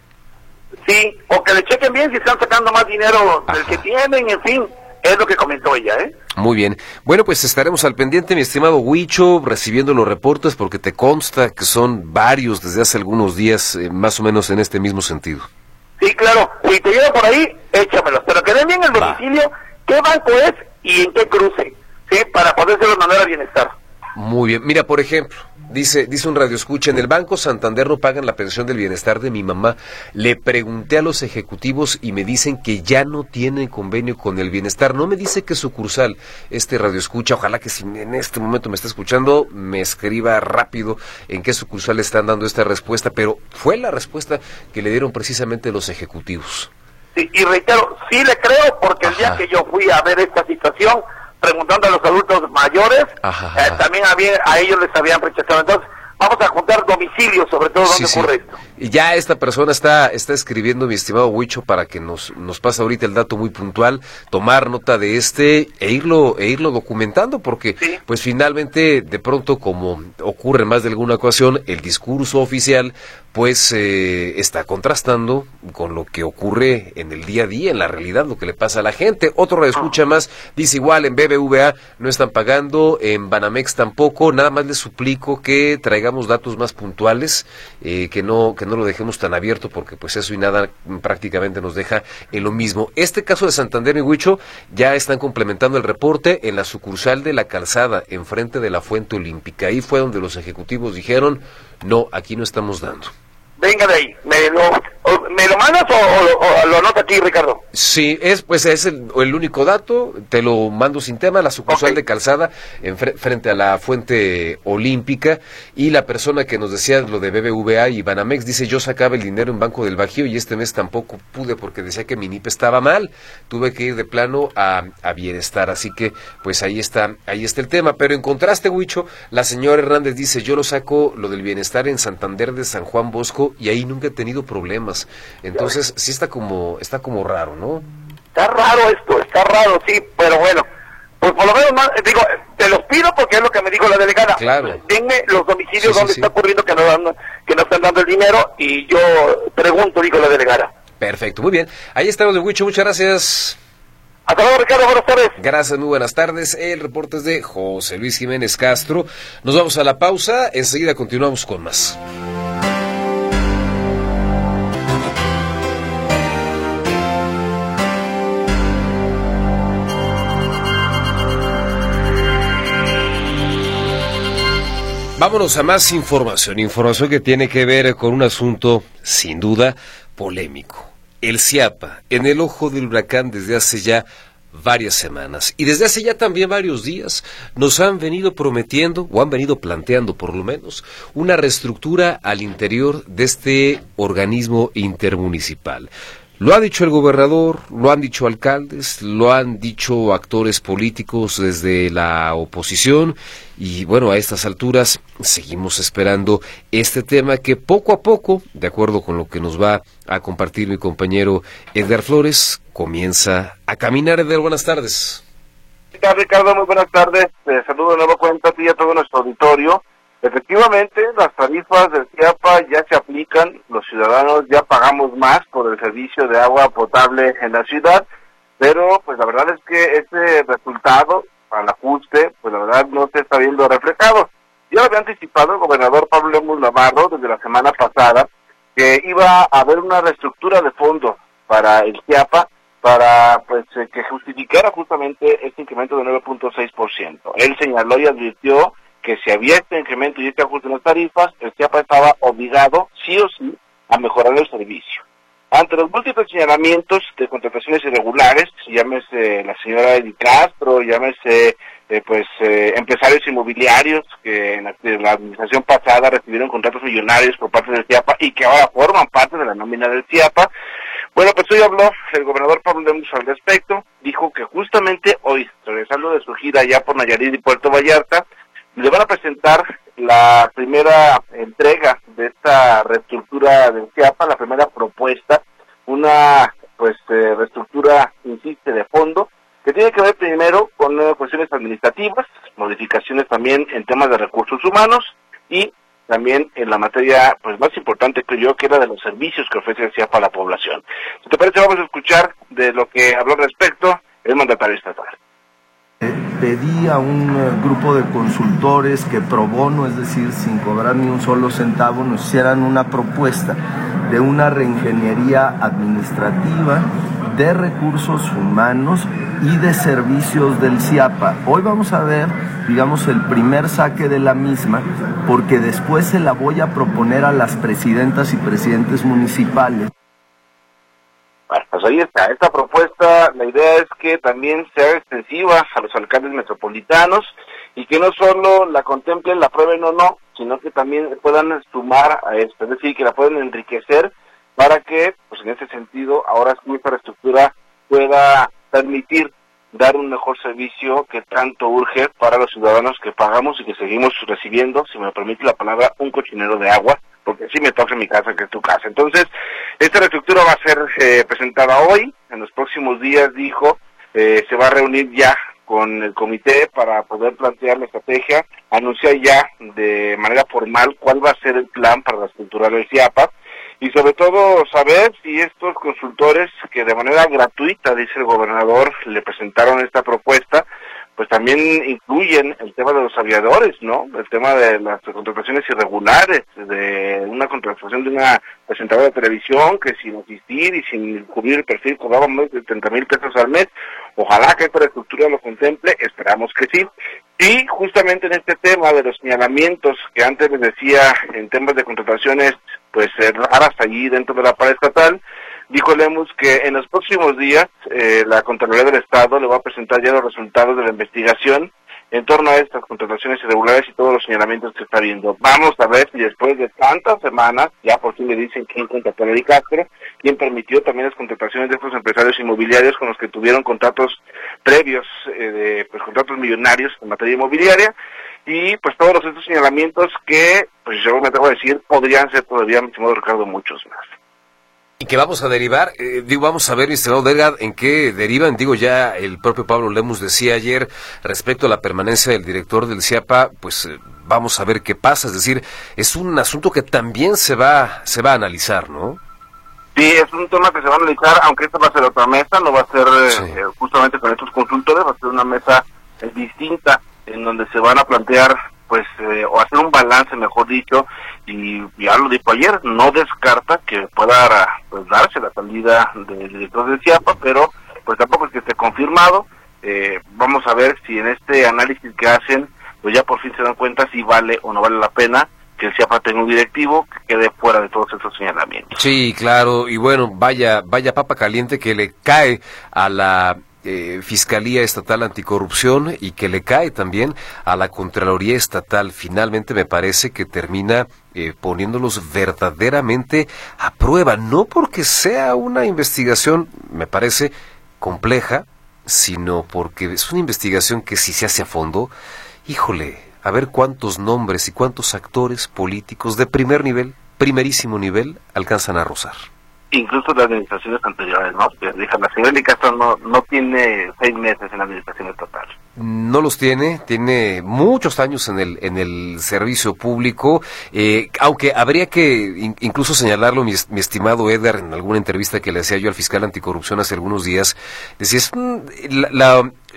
Sí, o que le chequen bien si están sacando más dinero del que tienen, en fin, es lo que comentó ella, ¿eh? Muy bien. Bueno, pues estaremos al pendiente, mi estimado Huicho, recibiendo los reportes porque te consta que son varios desde hace algunos días, eh, más o menos en este mismo sentido. Sí, claro. Si te llega por ahí, échamelos. Pero que den bien el domicilio, qué banco es y en qué cruce, ¿sí? Para podérselo mandar a Bienestar. Muy bien. Mira, por ejemplo, dice dice un radioescucha, en el Banco Santander no pagan la pensión del bienestar de mi mamá. Le pregunté a los ejecutivos y me dicen que ya no tienen convenio con el bienestar. No me dice qué sucursal este radioescucha. Ojalá que si en este momento me está escuchando, me escriba rápido en qué sucursal le están dando esta respuesta. Pero fue la respuesta que le dieron precisamente los ejecutivos. Sí, y reitero, sí le creo porque el Ajá. día que yo fui a ver esta situación, preguntando a los adultos mayores, ajá, eh, también había, a ellos les habían rechazado. Entonces, vamos a juntar domicilios, sobre todo donde sí, ocurre sí. esto. Y ya esta persona está está escribiendo, mi estimado Huicho, para que nos nos pase ahorita el dato muy puntual, tomar nota de este e irlo e irlo documentando, porque sí. pues finalmente, de pronto, como ocurre en más de alguna ocasión, el discurso oficial pues eh, está contrastando con lo que ocurre en el día a día, en la realidad, lo que le pasa a la gente. Otro escucha más, dice igual, en B B V A no están pagando, en Banamex tampoco, nada más les suplico que traigamos datos más puntuales, eh, que no que no lo dejemos tan abierto, porque pues eso y nada prácticamente nos deja en lo mismo. Este caso de Santander y Huicho, ya están complementando el reporte en la sucursal de La Calzada, enfrente de la Fuente Olímpica. Ahí fue donde los ejecutivos dijeron, no, aquí no estamos dando. Venga de ahí, ¿me lo, o, ¿me lo mandas o, o, o lo anoto aquí, Ricardo? Sí, es pues es el, el único dato, te lo mando sin tema, la sucursal okay. de Calzada, en fre frente a la Fuente Olímpica, y la persona que nos decía lo de B B V A y Banamex dice, yo sacaba el dinero en Banco del Bajío y este mes tampoco pude porque decía que mi N I P estaba mal, tuve que ir de plano a, a Bienestar, así que pues ahí está, ahí está el tema. Pero en contraste, Huicho, la señora Hernández dice, yo lo saco lo del Bienestar en Santander de San Juan Bosco, y ahí nunca he tenido problemas. Entonces sí está como está como raro, ¿no? Está raro esto, está raro, sí, pero bueno, pues por lo menos más, digo, te los pido porque es lo que me dijo la delegada. Claro. Denme los domicilios sí, sí, donde sí. está ocurriendo que no dan, que no están dando el dinero y yo pregunto, dijo la delegada. Perfecto, muy bien. Ahí estamos de Huicho, muchas gracias. Hasta luego, Ricardo, buenas tardes. Gracias, muy buenas tardes. El reporte es de José Luis Jiménez Castro. Nos vamos a la pausa, enseguida continuamos con más. Vámonos a más información, información que tiene que ver con un asunto, sin duda, polémico. El CIAPA, en el ojo del huracán desde hace ya varias semanas, y desde hace ya también varios días, nos han venido prometiendo, o han venido planteando por lo menos, una reestructura al interior de este organismo intermunicipal. Lo ha dicho el gobernador, lo han dicho alcaldes, lo han dicho actores políticos desde la oposición y bueno, a estas alturas seguimos esperando este tema que poco a poco, de acuerdo con lo que nos va a compartir mi compañero Edgar Flores, comienza a caminar. Edgar, buenas tardes. Ricardo, muy buenas tardes. Te saludo de nuevo cuenta a ti y a todo nuestro auditorio. Efectivamente, las tarifas del CIAPA ya se aplican, los ciudadanos ya pagamos más por el servicio de agua potable en la ciudad, pero pues la verdad es que ese resultado, al ajuste, pues la verdad no se está viendo reflejado. Ya lo había anticipado el gobernador Pablo Lemus Navarro desde la semana pasada, que iba a haber una reestructura de fondo para el Chiapa, para pues eh, que justificara justamente este incremento de nueve punto seis por ciento. Él señaló y advirtió que si había este incremento y este ajuste en las tarifas, el Chiapa estaba obligado, sí o sí, a mejorar el servicio. Ante los múltiples señalamientos de contrataciones irregulares, llámese la señora Edith Castro, llámese eh, pues eh, empresarios inmobiliarios que en la, en la administración pasada recibieron contratos millonarios por parte del Chiapa y que ahora forman parte de la nómina del Chiapa, bueno, pues hoy habló el gobernador Pablo Lemus al respecto, dijo que justamente hoy, regresando de su gira allá por Nayarit y Puerto Vallarta, le van a presentar la primera entrega de esta reestructura del Chiapa, la primera propuesta, una pues eh, reestructura, insiste, de fondo, que tiene que ver primero con eh, cuestiones administrativas, modificaciones también en temas de recursos humanos y también en la materia pues más importante, creo yo, que era de los servicios que ofrece el Chiapa a la población. Si te parece, vamos a escuchar de lo que habló al respecto el mandatario estatal. Pedí a un uh, grupo de consultores que pro bono, es decir, sin cobrar ni un solo centavo, nos hicieran una propuesta de una reingeniería administrativa, de recursos humanos y de servicios del Chiapa. Hoy vamos a ver, digamos, el primer saque de la misma, porque después se la voy a proponer a las presidentas y presidentes municipales. Bueno, pues ahí está, esta propuesta, la idea es que también sea extensiva a los alcaldes metropolitanos y que no solo la contemplen, la aprueben o no, sino que también puedan sumar a esto, es decir, que la puedan enriquecer para que, pues en ese sentido, ahora sí esta reestructura pueda permitir dar un mejor servicio que tanto urge para los ciudadanos que pagamos y que seguimos recibiendo, si me permite la palabra, un cochinero de agua, porque sí me toca en mi casa que es tu casa. Entonces, esta reestructura va a ser eh, presentada hoy, en los próximos días, dijo, eh, se va a reunir ya con el comité para poder plantear la estrategia, anunciar ya de manera formal cuál va a ser el plan para reestructurar el Chiapa, y sobre todo saber si estos consultores que de manera gratuita, dice el gobernador, le presentaron esta propuesta, pues también incluyen el tema de los aviadores, ¿no? El tema de las contrataciones irregulares, de una contratación de una presentadora de televisión que sin asistir y sin cubrir el perfil cobraba más de treinta mil pesos al mes. Ojalá que esta reestructura lo contemple, esperamos que sí. Y justamente en este tema de los señalamientos que antes les decía en temas de contrataciones, pues eh, raras allí dentro de la pared estatal, dijo Lemus que en los próximos días eh, la Contraloría del Estado le va a presentar ya los resultados de la investigación en torno a estas contrataciones irregulares y todos los señalamientos que está viendo. Vamos a ver si después de tantas semanas, ya por fin le dicen quién contrató a Edith Castro, quién permitió también las contrataciones de estos empresarios inmobiliarios con los que tuvieron contratos previos, eh, de pues contratos millonarios en materia inmobiliaria, y pues todos estos señalamientos que, pues yo me atrevo a decir, podrían ser todavía, mi estimado Ricardo, muchos más. Y que vamos a derivar, eh, digo, vamos a ver, mi estimado Delgado, en qué derivan. Digo, ya el propio Pablo Lemus decía ayer respecto a la permanencia del director del Chiapa, pues eh, vamos a ver qué pasa. Es decir, es un asunto que también se va se va a analizar, ¿no? Sí, es un tema que se va a analizar, aunque esta va a ser otra mesa, no va a ser Sí. eh, justamente con estos consultores, va a ser una mesa eh, distinta, en donde se van a plantear, pues, eh, o hacer un balance, mejor dicho, y ya lo dijo ayer, no descarta que pueda pues, darse la salida del director del Chiapa, pero pues tampoco es que esté confirmado. Eh, vamos a ver si en este análisis que hacen, pues ya por fin se dan cuenta si vale o no vale la pena que el Chiapa tenga un directivo que quede fuera de todos esos señalamientos. Sí, claro, y bueno, vaya, vaya papa caliente que le cae a la eh, Fiscalía Estatal Anticorrupción y que le cae también a la Contraloría Estatal. Finalmente me parece que termina eh, poniéndolos verdaderamente a prueba, no porque sea una investigación, me parece, compleja, sino porque es una investigación que si se hace a fondo, híjole, a ver cuántos nombres y cuántos actores políticos de primer nivel, primerísimo nivel, alcanzan a rozar. Incluso de administraciones anteriores, ¿no? Que dije, la señora Edith Castro no, no tiene seis meses en la administración estatal. No los tiene, tiene muchos años en el en el servicio público, eh, aunque habría que in, incluso señalarlo, mi, mi estimado Edgar, en alguna entrevista que le hacía yo al fiscal anticorrupción hace algunos días, decía, es, la, la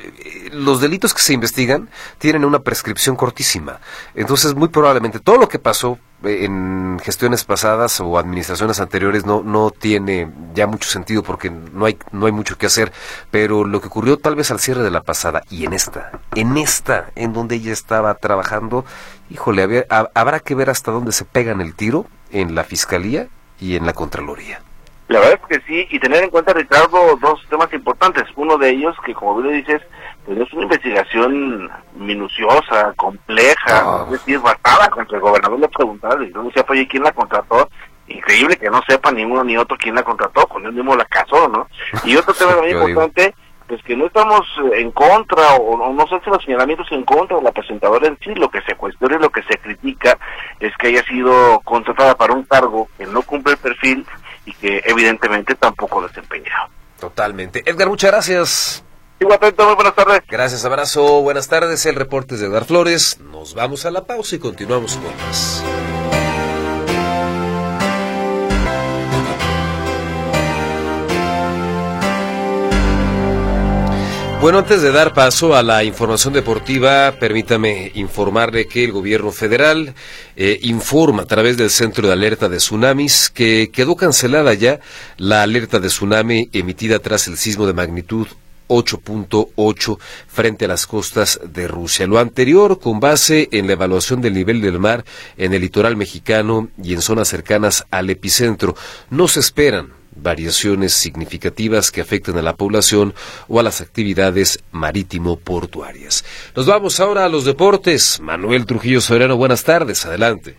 los delitos que se investigan tienen una prescripción cortísima. Entonces, muy probablemente todo lo que pasó en gestiones pasadas o administraciones anteriores no no tiene ya mucho sentido porque no hay no hay mucho que hacer, pero lo que ocurrió tal vez al cierre de la pasada y en esta, en esta, en donde ella estaba trabajando, híjole, había, a, habrá que ver hasta dónde se pegan el tiro en la Fiscalía y en la Contraloría. La verdad es que sí, y tener en cuenta, Ricardo, dos temas importantes. Uno de ellos, que como bien dices, pues es una investigación minuciosa, compleja, oh. es decir, basada contra el gobernador. Le preguntaba, y no decía, oye, ¿quién la contrató? Increíble que no sepa ni uno ni otro quién la contrató, con él mismo la casó, ¿no? Y otro tema muy importante, pues que no estamos en contra, o, o no sé si los señalamientos en contra de la presentadora en sí, lo que se cuestiona y lo que se critica es que haya sido contratada para un cargo que no cumple el perfil y que evidentemente tampoco desempeñado. Totalmente. Edgar, muchas gracias. Igualmente, muy buenas tardes. Gracias, abrazo, buenas tardes. El reporte es de Edgar Flores. Nos vamos a la pausa y continuamos con más. Bueno, antes de dar paso a la información deportiva, permítame informarle que el gobierno federal eh, informa a través del Centro de Alerta de Tsunamis que quedó cancelada ya la alerta de tsunami emitida tras el sismo de magnitud ocho punto ocho frente a las costas de Rusia. Lo anterior con base en la evaluación del nivel del mar en el litoral mexicano y en zonas cercanas al epicentro. No se esperan variaciones significativas que afecten a la población o a las actividades marítimo-portuarias. Nos vamos ahora a los deportes. Manuel Trujillo Soberano, buenas tardes, adelante.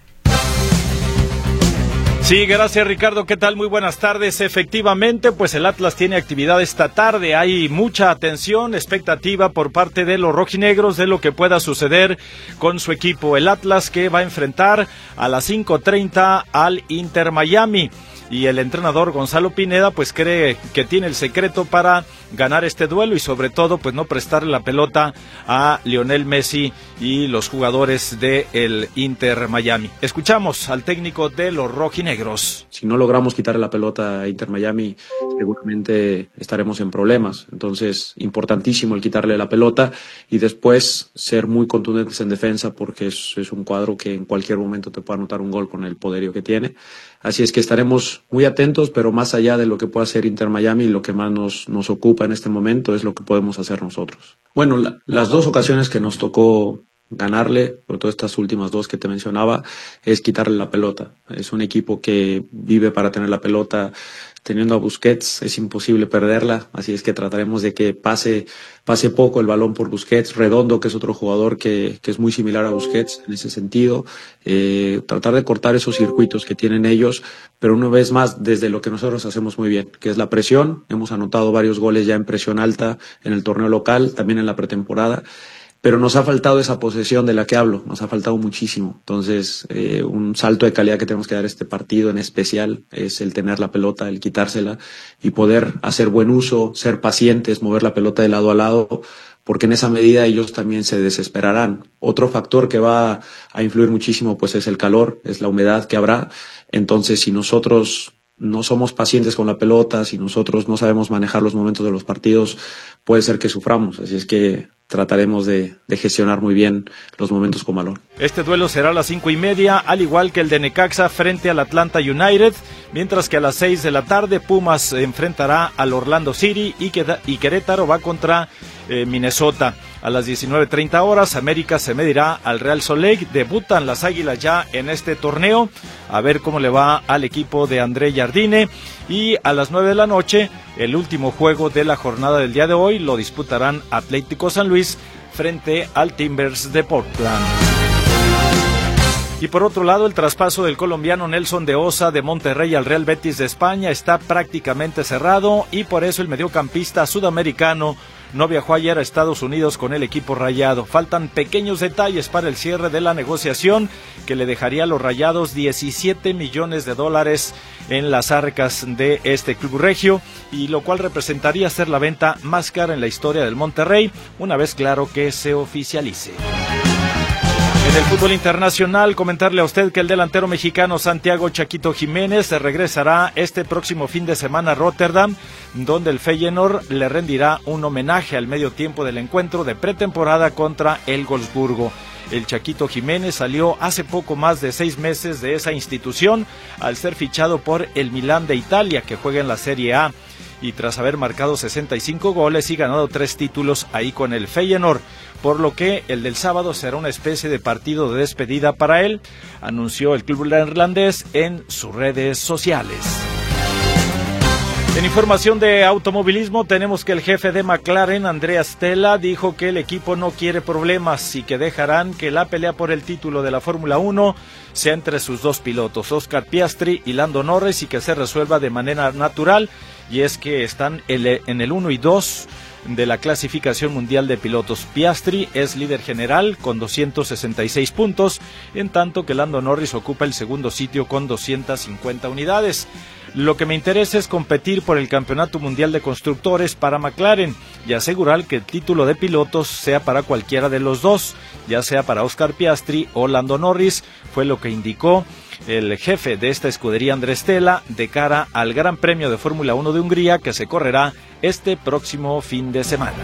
Sí, gracias Ricardo, ¿qué tal? Muy buenas tardes. Efectivamente, pues el Atlas tiene actividad esta tarde, hay mucha atención, expectativa por parte de los rojinegros de lo que pueda suceder con su equipo. El Atlas que va a enfrentar a las cinco treinta al Inter Miami. Y el entrenador Gonzalo Pineda pues cree que tiene el secreto para ganar este duelo y sobre todo pues no prestarle la pelota a Lionel Messi y los jugadores del Inter Miami. Escuchamos al técnico de los rojinegros. Si no logramos quitarle la pelota a Inter Miami, seguramente estaremos en problemas. Entonces, importantísimo el quitarle la pelota y después ser muy contundentes en defensa porque es, es un cuadro que en cualquier momento te puede anotar un gol con el poderío que tiene. Así es que estaremos muy atentos, pero más allá de lo que pueda hacer Inter Miami, lo que más nos, nos ocupa en este momento es lo que podemos hacer nosotros. Bueno, la, las dos ocasiones que nos tocó ganarle, sobre todo estas últimas dos que te mencionaba, es quitarle la pelota. Es un equipo que vive para tener la pelota. Teniendo a Busquets es imposible perderla, así es que trataremos de que pase pase poco el balón por Busquets. Redondo, que es otro jugador que, que es muy similar a Busquets en ese sentido, eh, tratar de cortar esos circuitos que tienen ellos, pero una vez más desde lo que nosotros hacemos muy bien, que es la presión. Hemos anotado varios goles ya en presión alta en el torneo local, también en la pretemporada. Pero nos ha faltado esa posesión de la que hablo, nos ha faltado muchísimo. Entonces, eh, un salto de calidad que tenemos que dar a este partido en especial es el tener la pelota, el quitársela y poder hacer buen uso, ser pacientes, mover la pelota de lado a lado, porque en esa medida ellos también se desesperarán. Otro factor que va a influir muchísimo pues es el calor, es la humedad que habrá. Entonces, si nosotros no somos pacientes con la pelota, si nosotros no sabemos manejar los momentos de los partidos, puede ser que suframos. Así es que trataremos de, de gestionar muy bien los momentos con balón. Este duelo será a las cinco y media, al igual que el de Necaxa frente al Atlanta United, mientras que a las seis de la tarde Pumas enfrentará al Orlando City y, que, y Querétaro va contra eh, Minnesota. A las diecinueve treinta horas, América se medirá al Real Salt Lake. Debutan las Águilas ya en este torneo. A ver cómo le va al equipo de André Jardine. Y a las nueve de la noche, el último juego de la jornada del día de hoy, lo disputarán Atlético San Luis frente al Timbers de Portland. Y por otro lado, el traspaso del colombiano Nelson de Osa de Monterrey al Real Betis de España está prácticamente cerrado y por eso el mediocampista sudamericano no viajó ayer a Estados Unidos con el equipo rayado. Faltan pequeños detalles para el cierre de la negociación que le dejaría a los rayados diecisiete millones de dólares en las arcas de este club regio, y lo cual representaría ser la venta más cara en la historia del Monterrey, una vez claro que se oficialice. En el fútbol internacional, comentarle a usted que el delantero mexicano Santiago Chaquito Jiménez regresará este próximo fin de semana a Rotterdam, donde el Feyenoord le rendirá un homenaje al medio tiempo del encuentro de pretemporada contra el Wolfsburgo. El Chaquito Jiménez salió hace poco más de seis meses de esa institución al ser fichado por el Milán de Italia, que juega en la Serie A, y tras haber marcado sesenta y cinco goles y ganado tres títulos ahí con el Feyenoord, por lo que el del sábado será una especie de partido de despedida para él, anunció el club neerlandés en sus redes sociales. En información de automovilismo, tenemos que el jefe de McLaren, Andrea Stella, dijo que el equipo no quiere problemas y que dejarán que la pelea por el título de la Fórmula uno sea entre sus dos pilotos, Oscar Piastri y Lando Norris, y que se resuelva de manera natural, y es que están en el uno y dos de la clasificación mundial de pilotos. Piastri es líder general con doscientos sesenta y seis puntos, en tanto que Lando Norris ocupa el segundo sitio con doscientas cincuenta unidades. Lo que me interesa es competir por el Campeonato Mundial de Constructores para McLaren y asegurar que el título de pilotos sea para cualquiera de los dos, ya sea para Oscar Piastri o Lando Norris, fue lo que indicó el jefe de esta escudería, Andrea Stella, de cara al Gran Premio de Fórmula uno de Hungría, que se correrá este próximo fin de semana.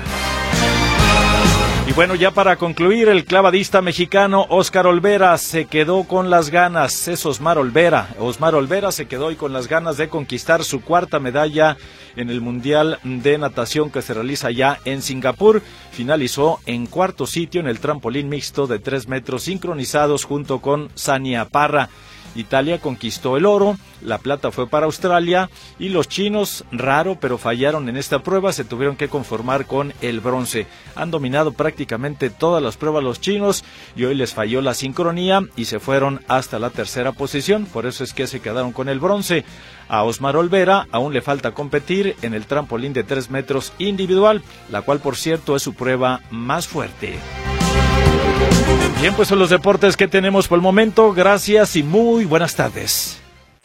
Y bueno, ya para concluir, el clavadista mexicano Óscar Olvera se quedó con las ganas, es Osmar Olvera, Osmar Olvera se quedó hoy con las ganas de conquistar su cuarta medalla en el Mundial de Natación que se realiza ya en Singapur. Finalizó en cuarto sitio en el trampolín mixto de tres metros sincronizados junto con Sania Parra. Italia conquistó el oro, la plata fue para Australia y los chinos, raro pero fallaron en esta prueba, se tuvieron que conformar con el bronce. Han dominado prácticamente todas las pruebas los chinos y hoy les falló la sincronía y se fueron hasta la tercera posición, por eso es que se quedaron con el bronce. A Osmar Olvera aún le falta competir en el trampolín de tres metros individual, la cual por cierto es su prueba más fuerte. Bien, pues son los deportes que tenemos por el momento. Gracias y muy buenas tardes.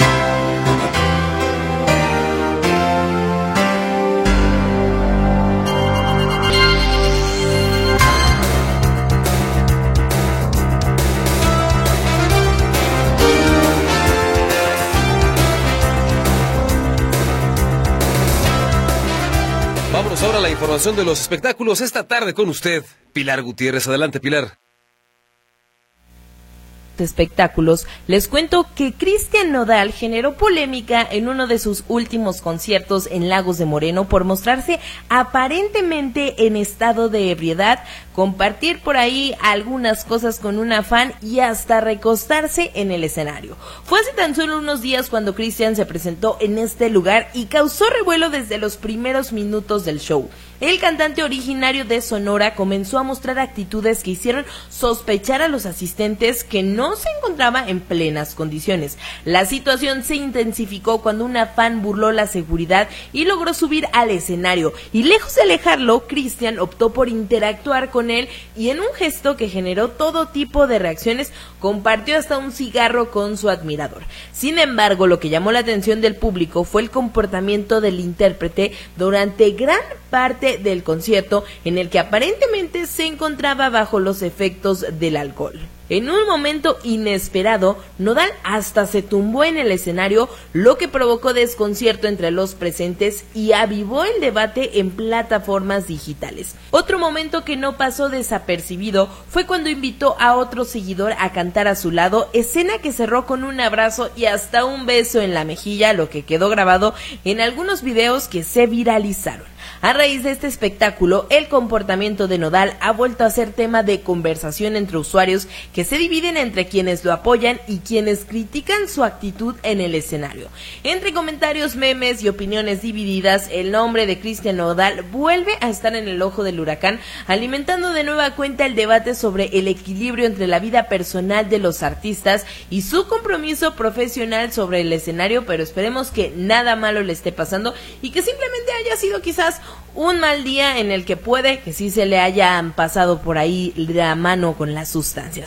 Vámonos ahora a la información de los espectáculos esta tarde con usted, Pilar Gutiérrez. Adelante, Pilar. De espectáculos, les cuento que Cristian Nodal generó polémica en uno de sus últimos conciertos en Lagos de Moreno por mostrarse aparentemente en estado de ebriedad, compartir por ahí algunas cosas con una fan y hasta recostarse en el escenario. Fue hace tan solo unos días cuando Cristian se presentó en este lugar y causó revuelo desde los primeros minutos del show. El cantante originario de Sonora comenzó a mostrar actitudes que hicieron sospechar a los asistentes que no se encontraba en plenas condiciones. La situación se intensificó cuando una fan burló la seguridad y logró subir al escenario. Y lejos de alejarlo, Cristian optó por interactuar con él y en un gesto que generó todo tipo de reacciones, compartió hasta un cigarro con su admirador. Sin embargo, lo que llamó la atención del público fue el comportamiento del intérprete durante gran parte del concierto, en el que aparentemente se encontraba bajo los efectos del alcohol. En un momento inesperado, Nodal hasta se tumbó en el escenario, lo que provocó desconcierto entre los presentes y avivó el debate en plataformas digitales. Otro momento que no pasó desapercibido fue cuando invitó a otro seguidor a cantar a su lado, escena que cerró con un abrazo y hasta un beso en la mejilla, lo que quedó grabado en algunos videos que se viralizaron. A raíz de este espectáculo, el comportamiento de Nodal ha vuelto a ser tema de conversación entre usuarios que se dividen entre quienes lo apoyan y quienes critican su actitud en el escenario. Entre comentarios, memes y opiniones divididas, el nombre de Cristian Nodal vuelve a estar en el ojo del huracán, alimentando de nueva cuenta el debate sobre el equilibrio entre la vida personal de los artistas y su compromiso profesional sobre el escenario, pero esperemos que nada malo le esté pasando y que simplemente haya sido quizás un mal día en el que puede que sí se le hayan pasado por ahí la mano con las sustancias.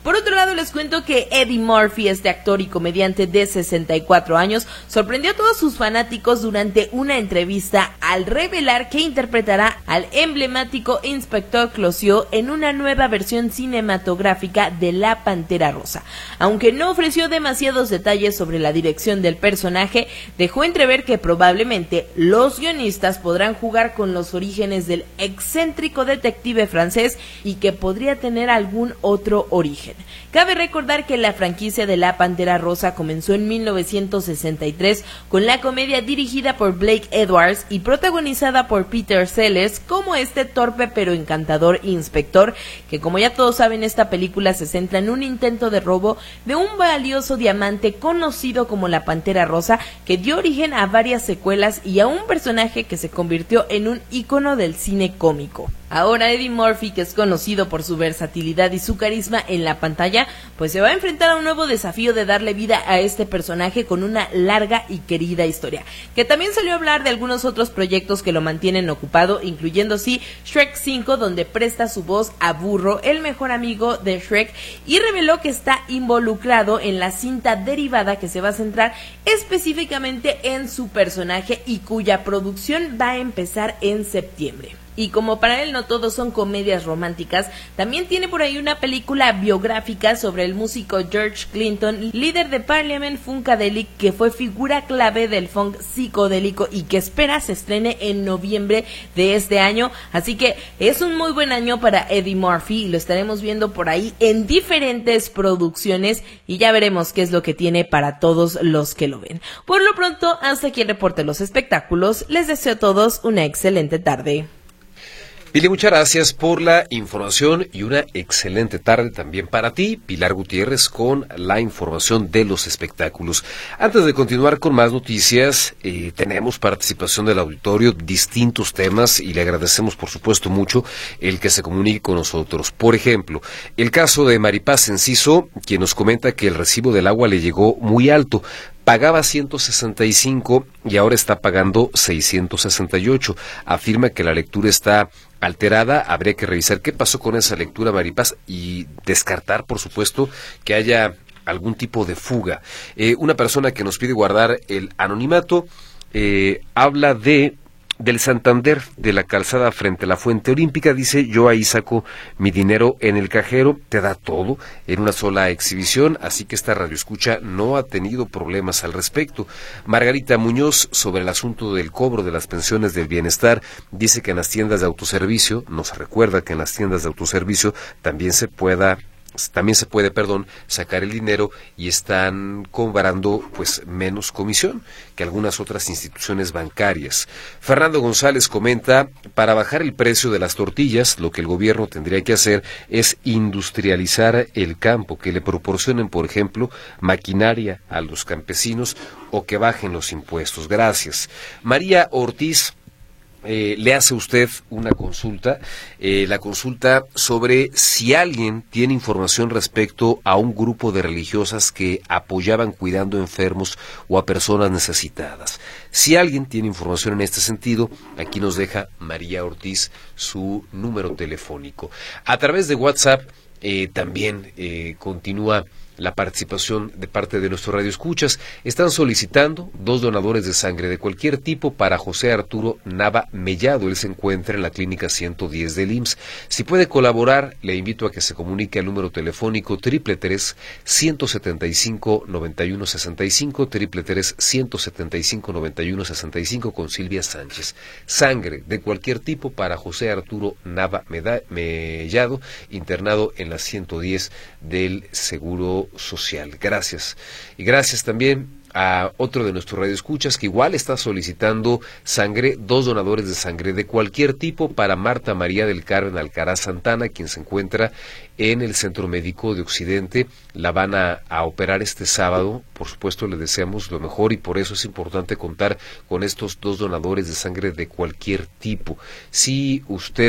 Por otro lado, les cuento que Eddie Murphy, este actor y comediante de sesenta y cuatro años, sorprendió a todos sus fanáticos durante una entrevista al revelar que interpretará al emblemático Inspector Clouseau en una nueva versión cinematográfica de La Pantera Rosa. Aunque no ofreció demasiados detalles sobre la dirección del personaje, dejó entrever que probablemente los guionistas podrán jugar con los orígenes del excéntrico detective francés y que podría tener algún otro origen. Cabe recordar que la franquicia de La Pantera Rosa comenzó en mil novecientos sesenta y tres con la comedia dirigida por Blake Edwards y protagonizada por Peter Sellers como este torpe pero encantador inspector, que como ya todos saben, esta película se centra en un intento de robo de un valioso diamante conocido como la Pantera Rosa, que dio origen a varias secuelas y a un personaje que se convirtió en un ícono del cine cómico. Ahora Eddie Murphy, que es conocido por su versatilidad y su carisma en la pantalla, pues se va a enfrentar a un nuevo desafío de darle vida a este personaje con una larga y querida historia, que también salió a hablar de algunos otros proyectos que lo mantienen ocupado, incluyendo sí Shrek cinco, donde presta su voz a Burro, el mejor amigo de Shrek, y reveló que está involucrado en la cinta derivada que se va a centrar específicamente en su personaje y cuya producción va a empezar en septiembre. Y como para él no todos son comedias románticas, también tiene por ahí una película biográfica sobre el músico George Clinton, líder de Parliament Funkadelic, que fue figura clave del funk psicodélico y que espera se estrene en noviembre de este año. Así que es un muy buen año para Eddie Murphy y lo estaremos viendo por ahí en diferentes producciones y ya veremos qué es lo que tiene para todos los que lo ven. Por lo pronto, hasta aquí el reporte de los espectáculos. Les deseo a todos una excelente tarde. Pili, muchas gracias por la información y una excelente tarde también para ti, Pilar Gutiérrez, con la información de los espectáculos. Antes de continuar con más noticias, eh, tenemos participación del auditorio, distintos temas, y le agradecemos por supuesto mucho el que se comunique con nosotros. Por ejemplo, el caso de Maripaz Enciso, quien nos comenta que el recibo del agua le llegó muy alto. Pagaba ciento sesenta y cinco y ahora está pagando seiscientos sesenta y ocho. Afirma que la lectura está alterada. Habría que revisar qué pasó con esa lectura, Maripaz, y descartar, por supuesto, que haya algún tipo de fuga. Eh, una persona que nos pide guardar el anonimato eh, habla de del Santander, de la calzada frente a la Fuente Olímpica. Dice: yo ahí saco mi dinero en el cajero, te da todo en una sola exhibición, así que esta radioescucha no ha tenido problemas al respecto. Margarita Muñoz, sobre el asunto del cobro de las pensiones del bienestar, dice que en las tiendas de autoservicio, nos recuerda que en las tiendas de autoservicio también se pueda también se puede, perdón, sacar el dinero y están cobrando pues menos comisión que algunas otras instituciones bancarias. Fernando González comenta: para bajar el precio de las tortillas, lo que el gobierno tendría que hacer es industrializar el campo, que le proporcionen, por ejemplo, maquinaria a los campesinos o que bajen los impuestos. Gracias. María Ortiz Eh, le hace usted una consulta, eh, la consulta sobre si alguien tiene información respecto a un grupo de religiosas que apoyaban cuidando enfermos o a personas necesitadas. Si alguien tiene información en este sentido, aquí nos deja María Ortiz su número telefónico. A través de WhatsApp eh, también eh, continúa la participación de parte de nuestros radioescuchas. Están solicitando dos donadores de sangre de cualquier tipo para José Arturo Nava Mellado. Él se encuentra en la clínica ciento diez del I M S S. Si puede colaborar, le invito a que se comunique al número telefónico triple tres, ciento setenta y cinco, noventa y uno sesenta y cinco, triple tres, ciento setenta y cinco, noventa y uno sesenta y cinco, con Silvia Sánchez. Sangre de cualquier tipo para José Arturo Nava Mellado, internado en la ciento diez del Seguro Social. Gracias. Y gracias también a otro de nuestros radioescuchas que igual está solicitando sangre, dos donadores de sangre de cualquier tipo para Marta María del Carmen Alcaraz Santana, quien se encuentra en el Centro Médico de Occidente. La van a, a operar este sábado. Por supuesto, le deseamos lo mejor y por eso es importante contar con estos dos donadores de sangre de cualquier tipo. Si usted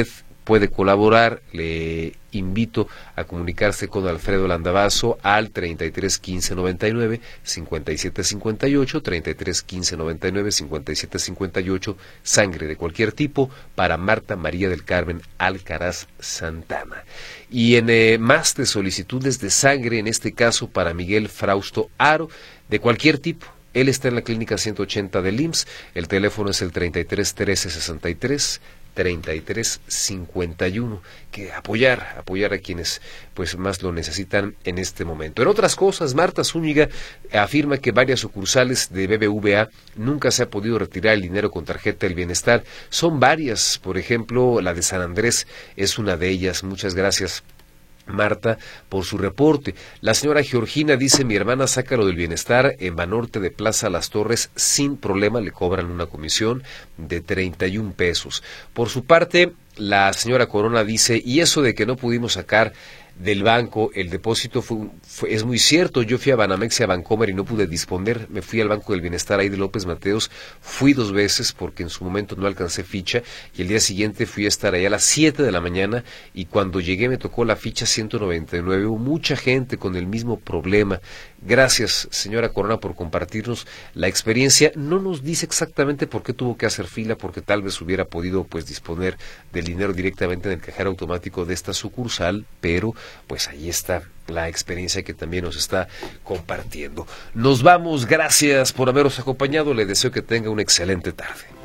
puede colaborar, le invito a comunicarse con Alfredo Landavazo al treinta y tres quince noventa y nueve cincuenta y siete cincuenta y ocho, treinta y tres quince noventa y nueve cincuenta y siete cincuenta y ocho, sangre de cualquier tipo para Marta María del Carmen Alcaraz Santana. Y en eh, más de solicitudes de sangre, en este caso para Miguel Frausto Aro, de cualquier tipo. Él está en la clínica ciento ochenta del I M S S, el teléfono es el treinta y tres trece sesenta y tres, treinta y tres cincuenta y uno, que apoyar, apoyar a quienes pues más lo necesitan en este momento. En otras cosas, Marta Zúñiga afirma que varias sucursales de B B V A nunca se ha podido retirar el dinero con tarjeta del bienestar. Son varias, por ejemplo, la de San Andrés es una de ellas. Muchas gracias, Marta, por su reporte. La señora Georgina dice: mi hermana saca lo del bienestar en Banorte de Plaza Las Torres sin problema, le cobran una comisión de treinta y un pesos. Por su parte, la señora Corona dice: y eso de que no pudimos sacar del banco el depósito fue, fue, es muy cierto. Yo fui a Banamex y a Bancomer y no pude disponer, me fui al Banco del Bienestar ahí de López Mateos, fui dos veces porque en su momento no alcancé ficha, y el día siguiente fui a estar allá a las siete de la mañana, y cuando llegué me tocó la ficha ciento noventa y nueve. Hubo mucha gente con el mismo problema. Gracias, señora Corona, por compartirnos la experiencia. No nos dice exactamente por qué tuvo que hacer fila, porque tal vez hubiera podido pues disponer del dinero directamente en el cajero automático de esta sucursal, pero pues ahí está la experiencia que también nos está compartiendo. Nos vamos, gracias por habernos acompañado, le deseo que tenga una excelente tarde.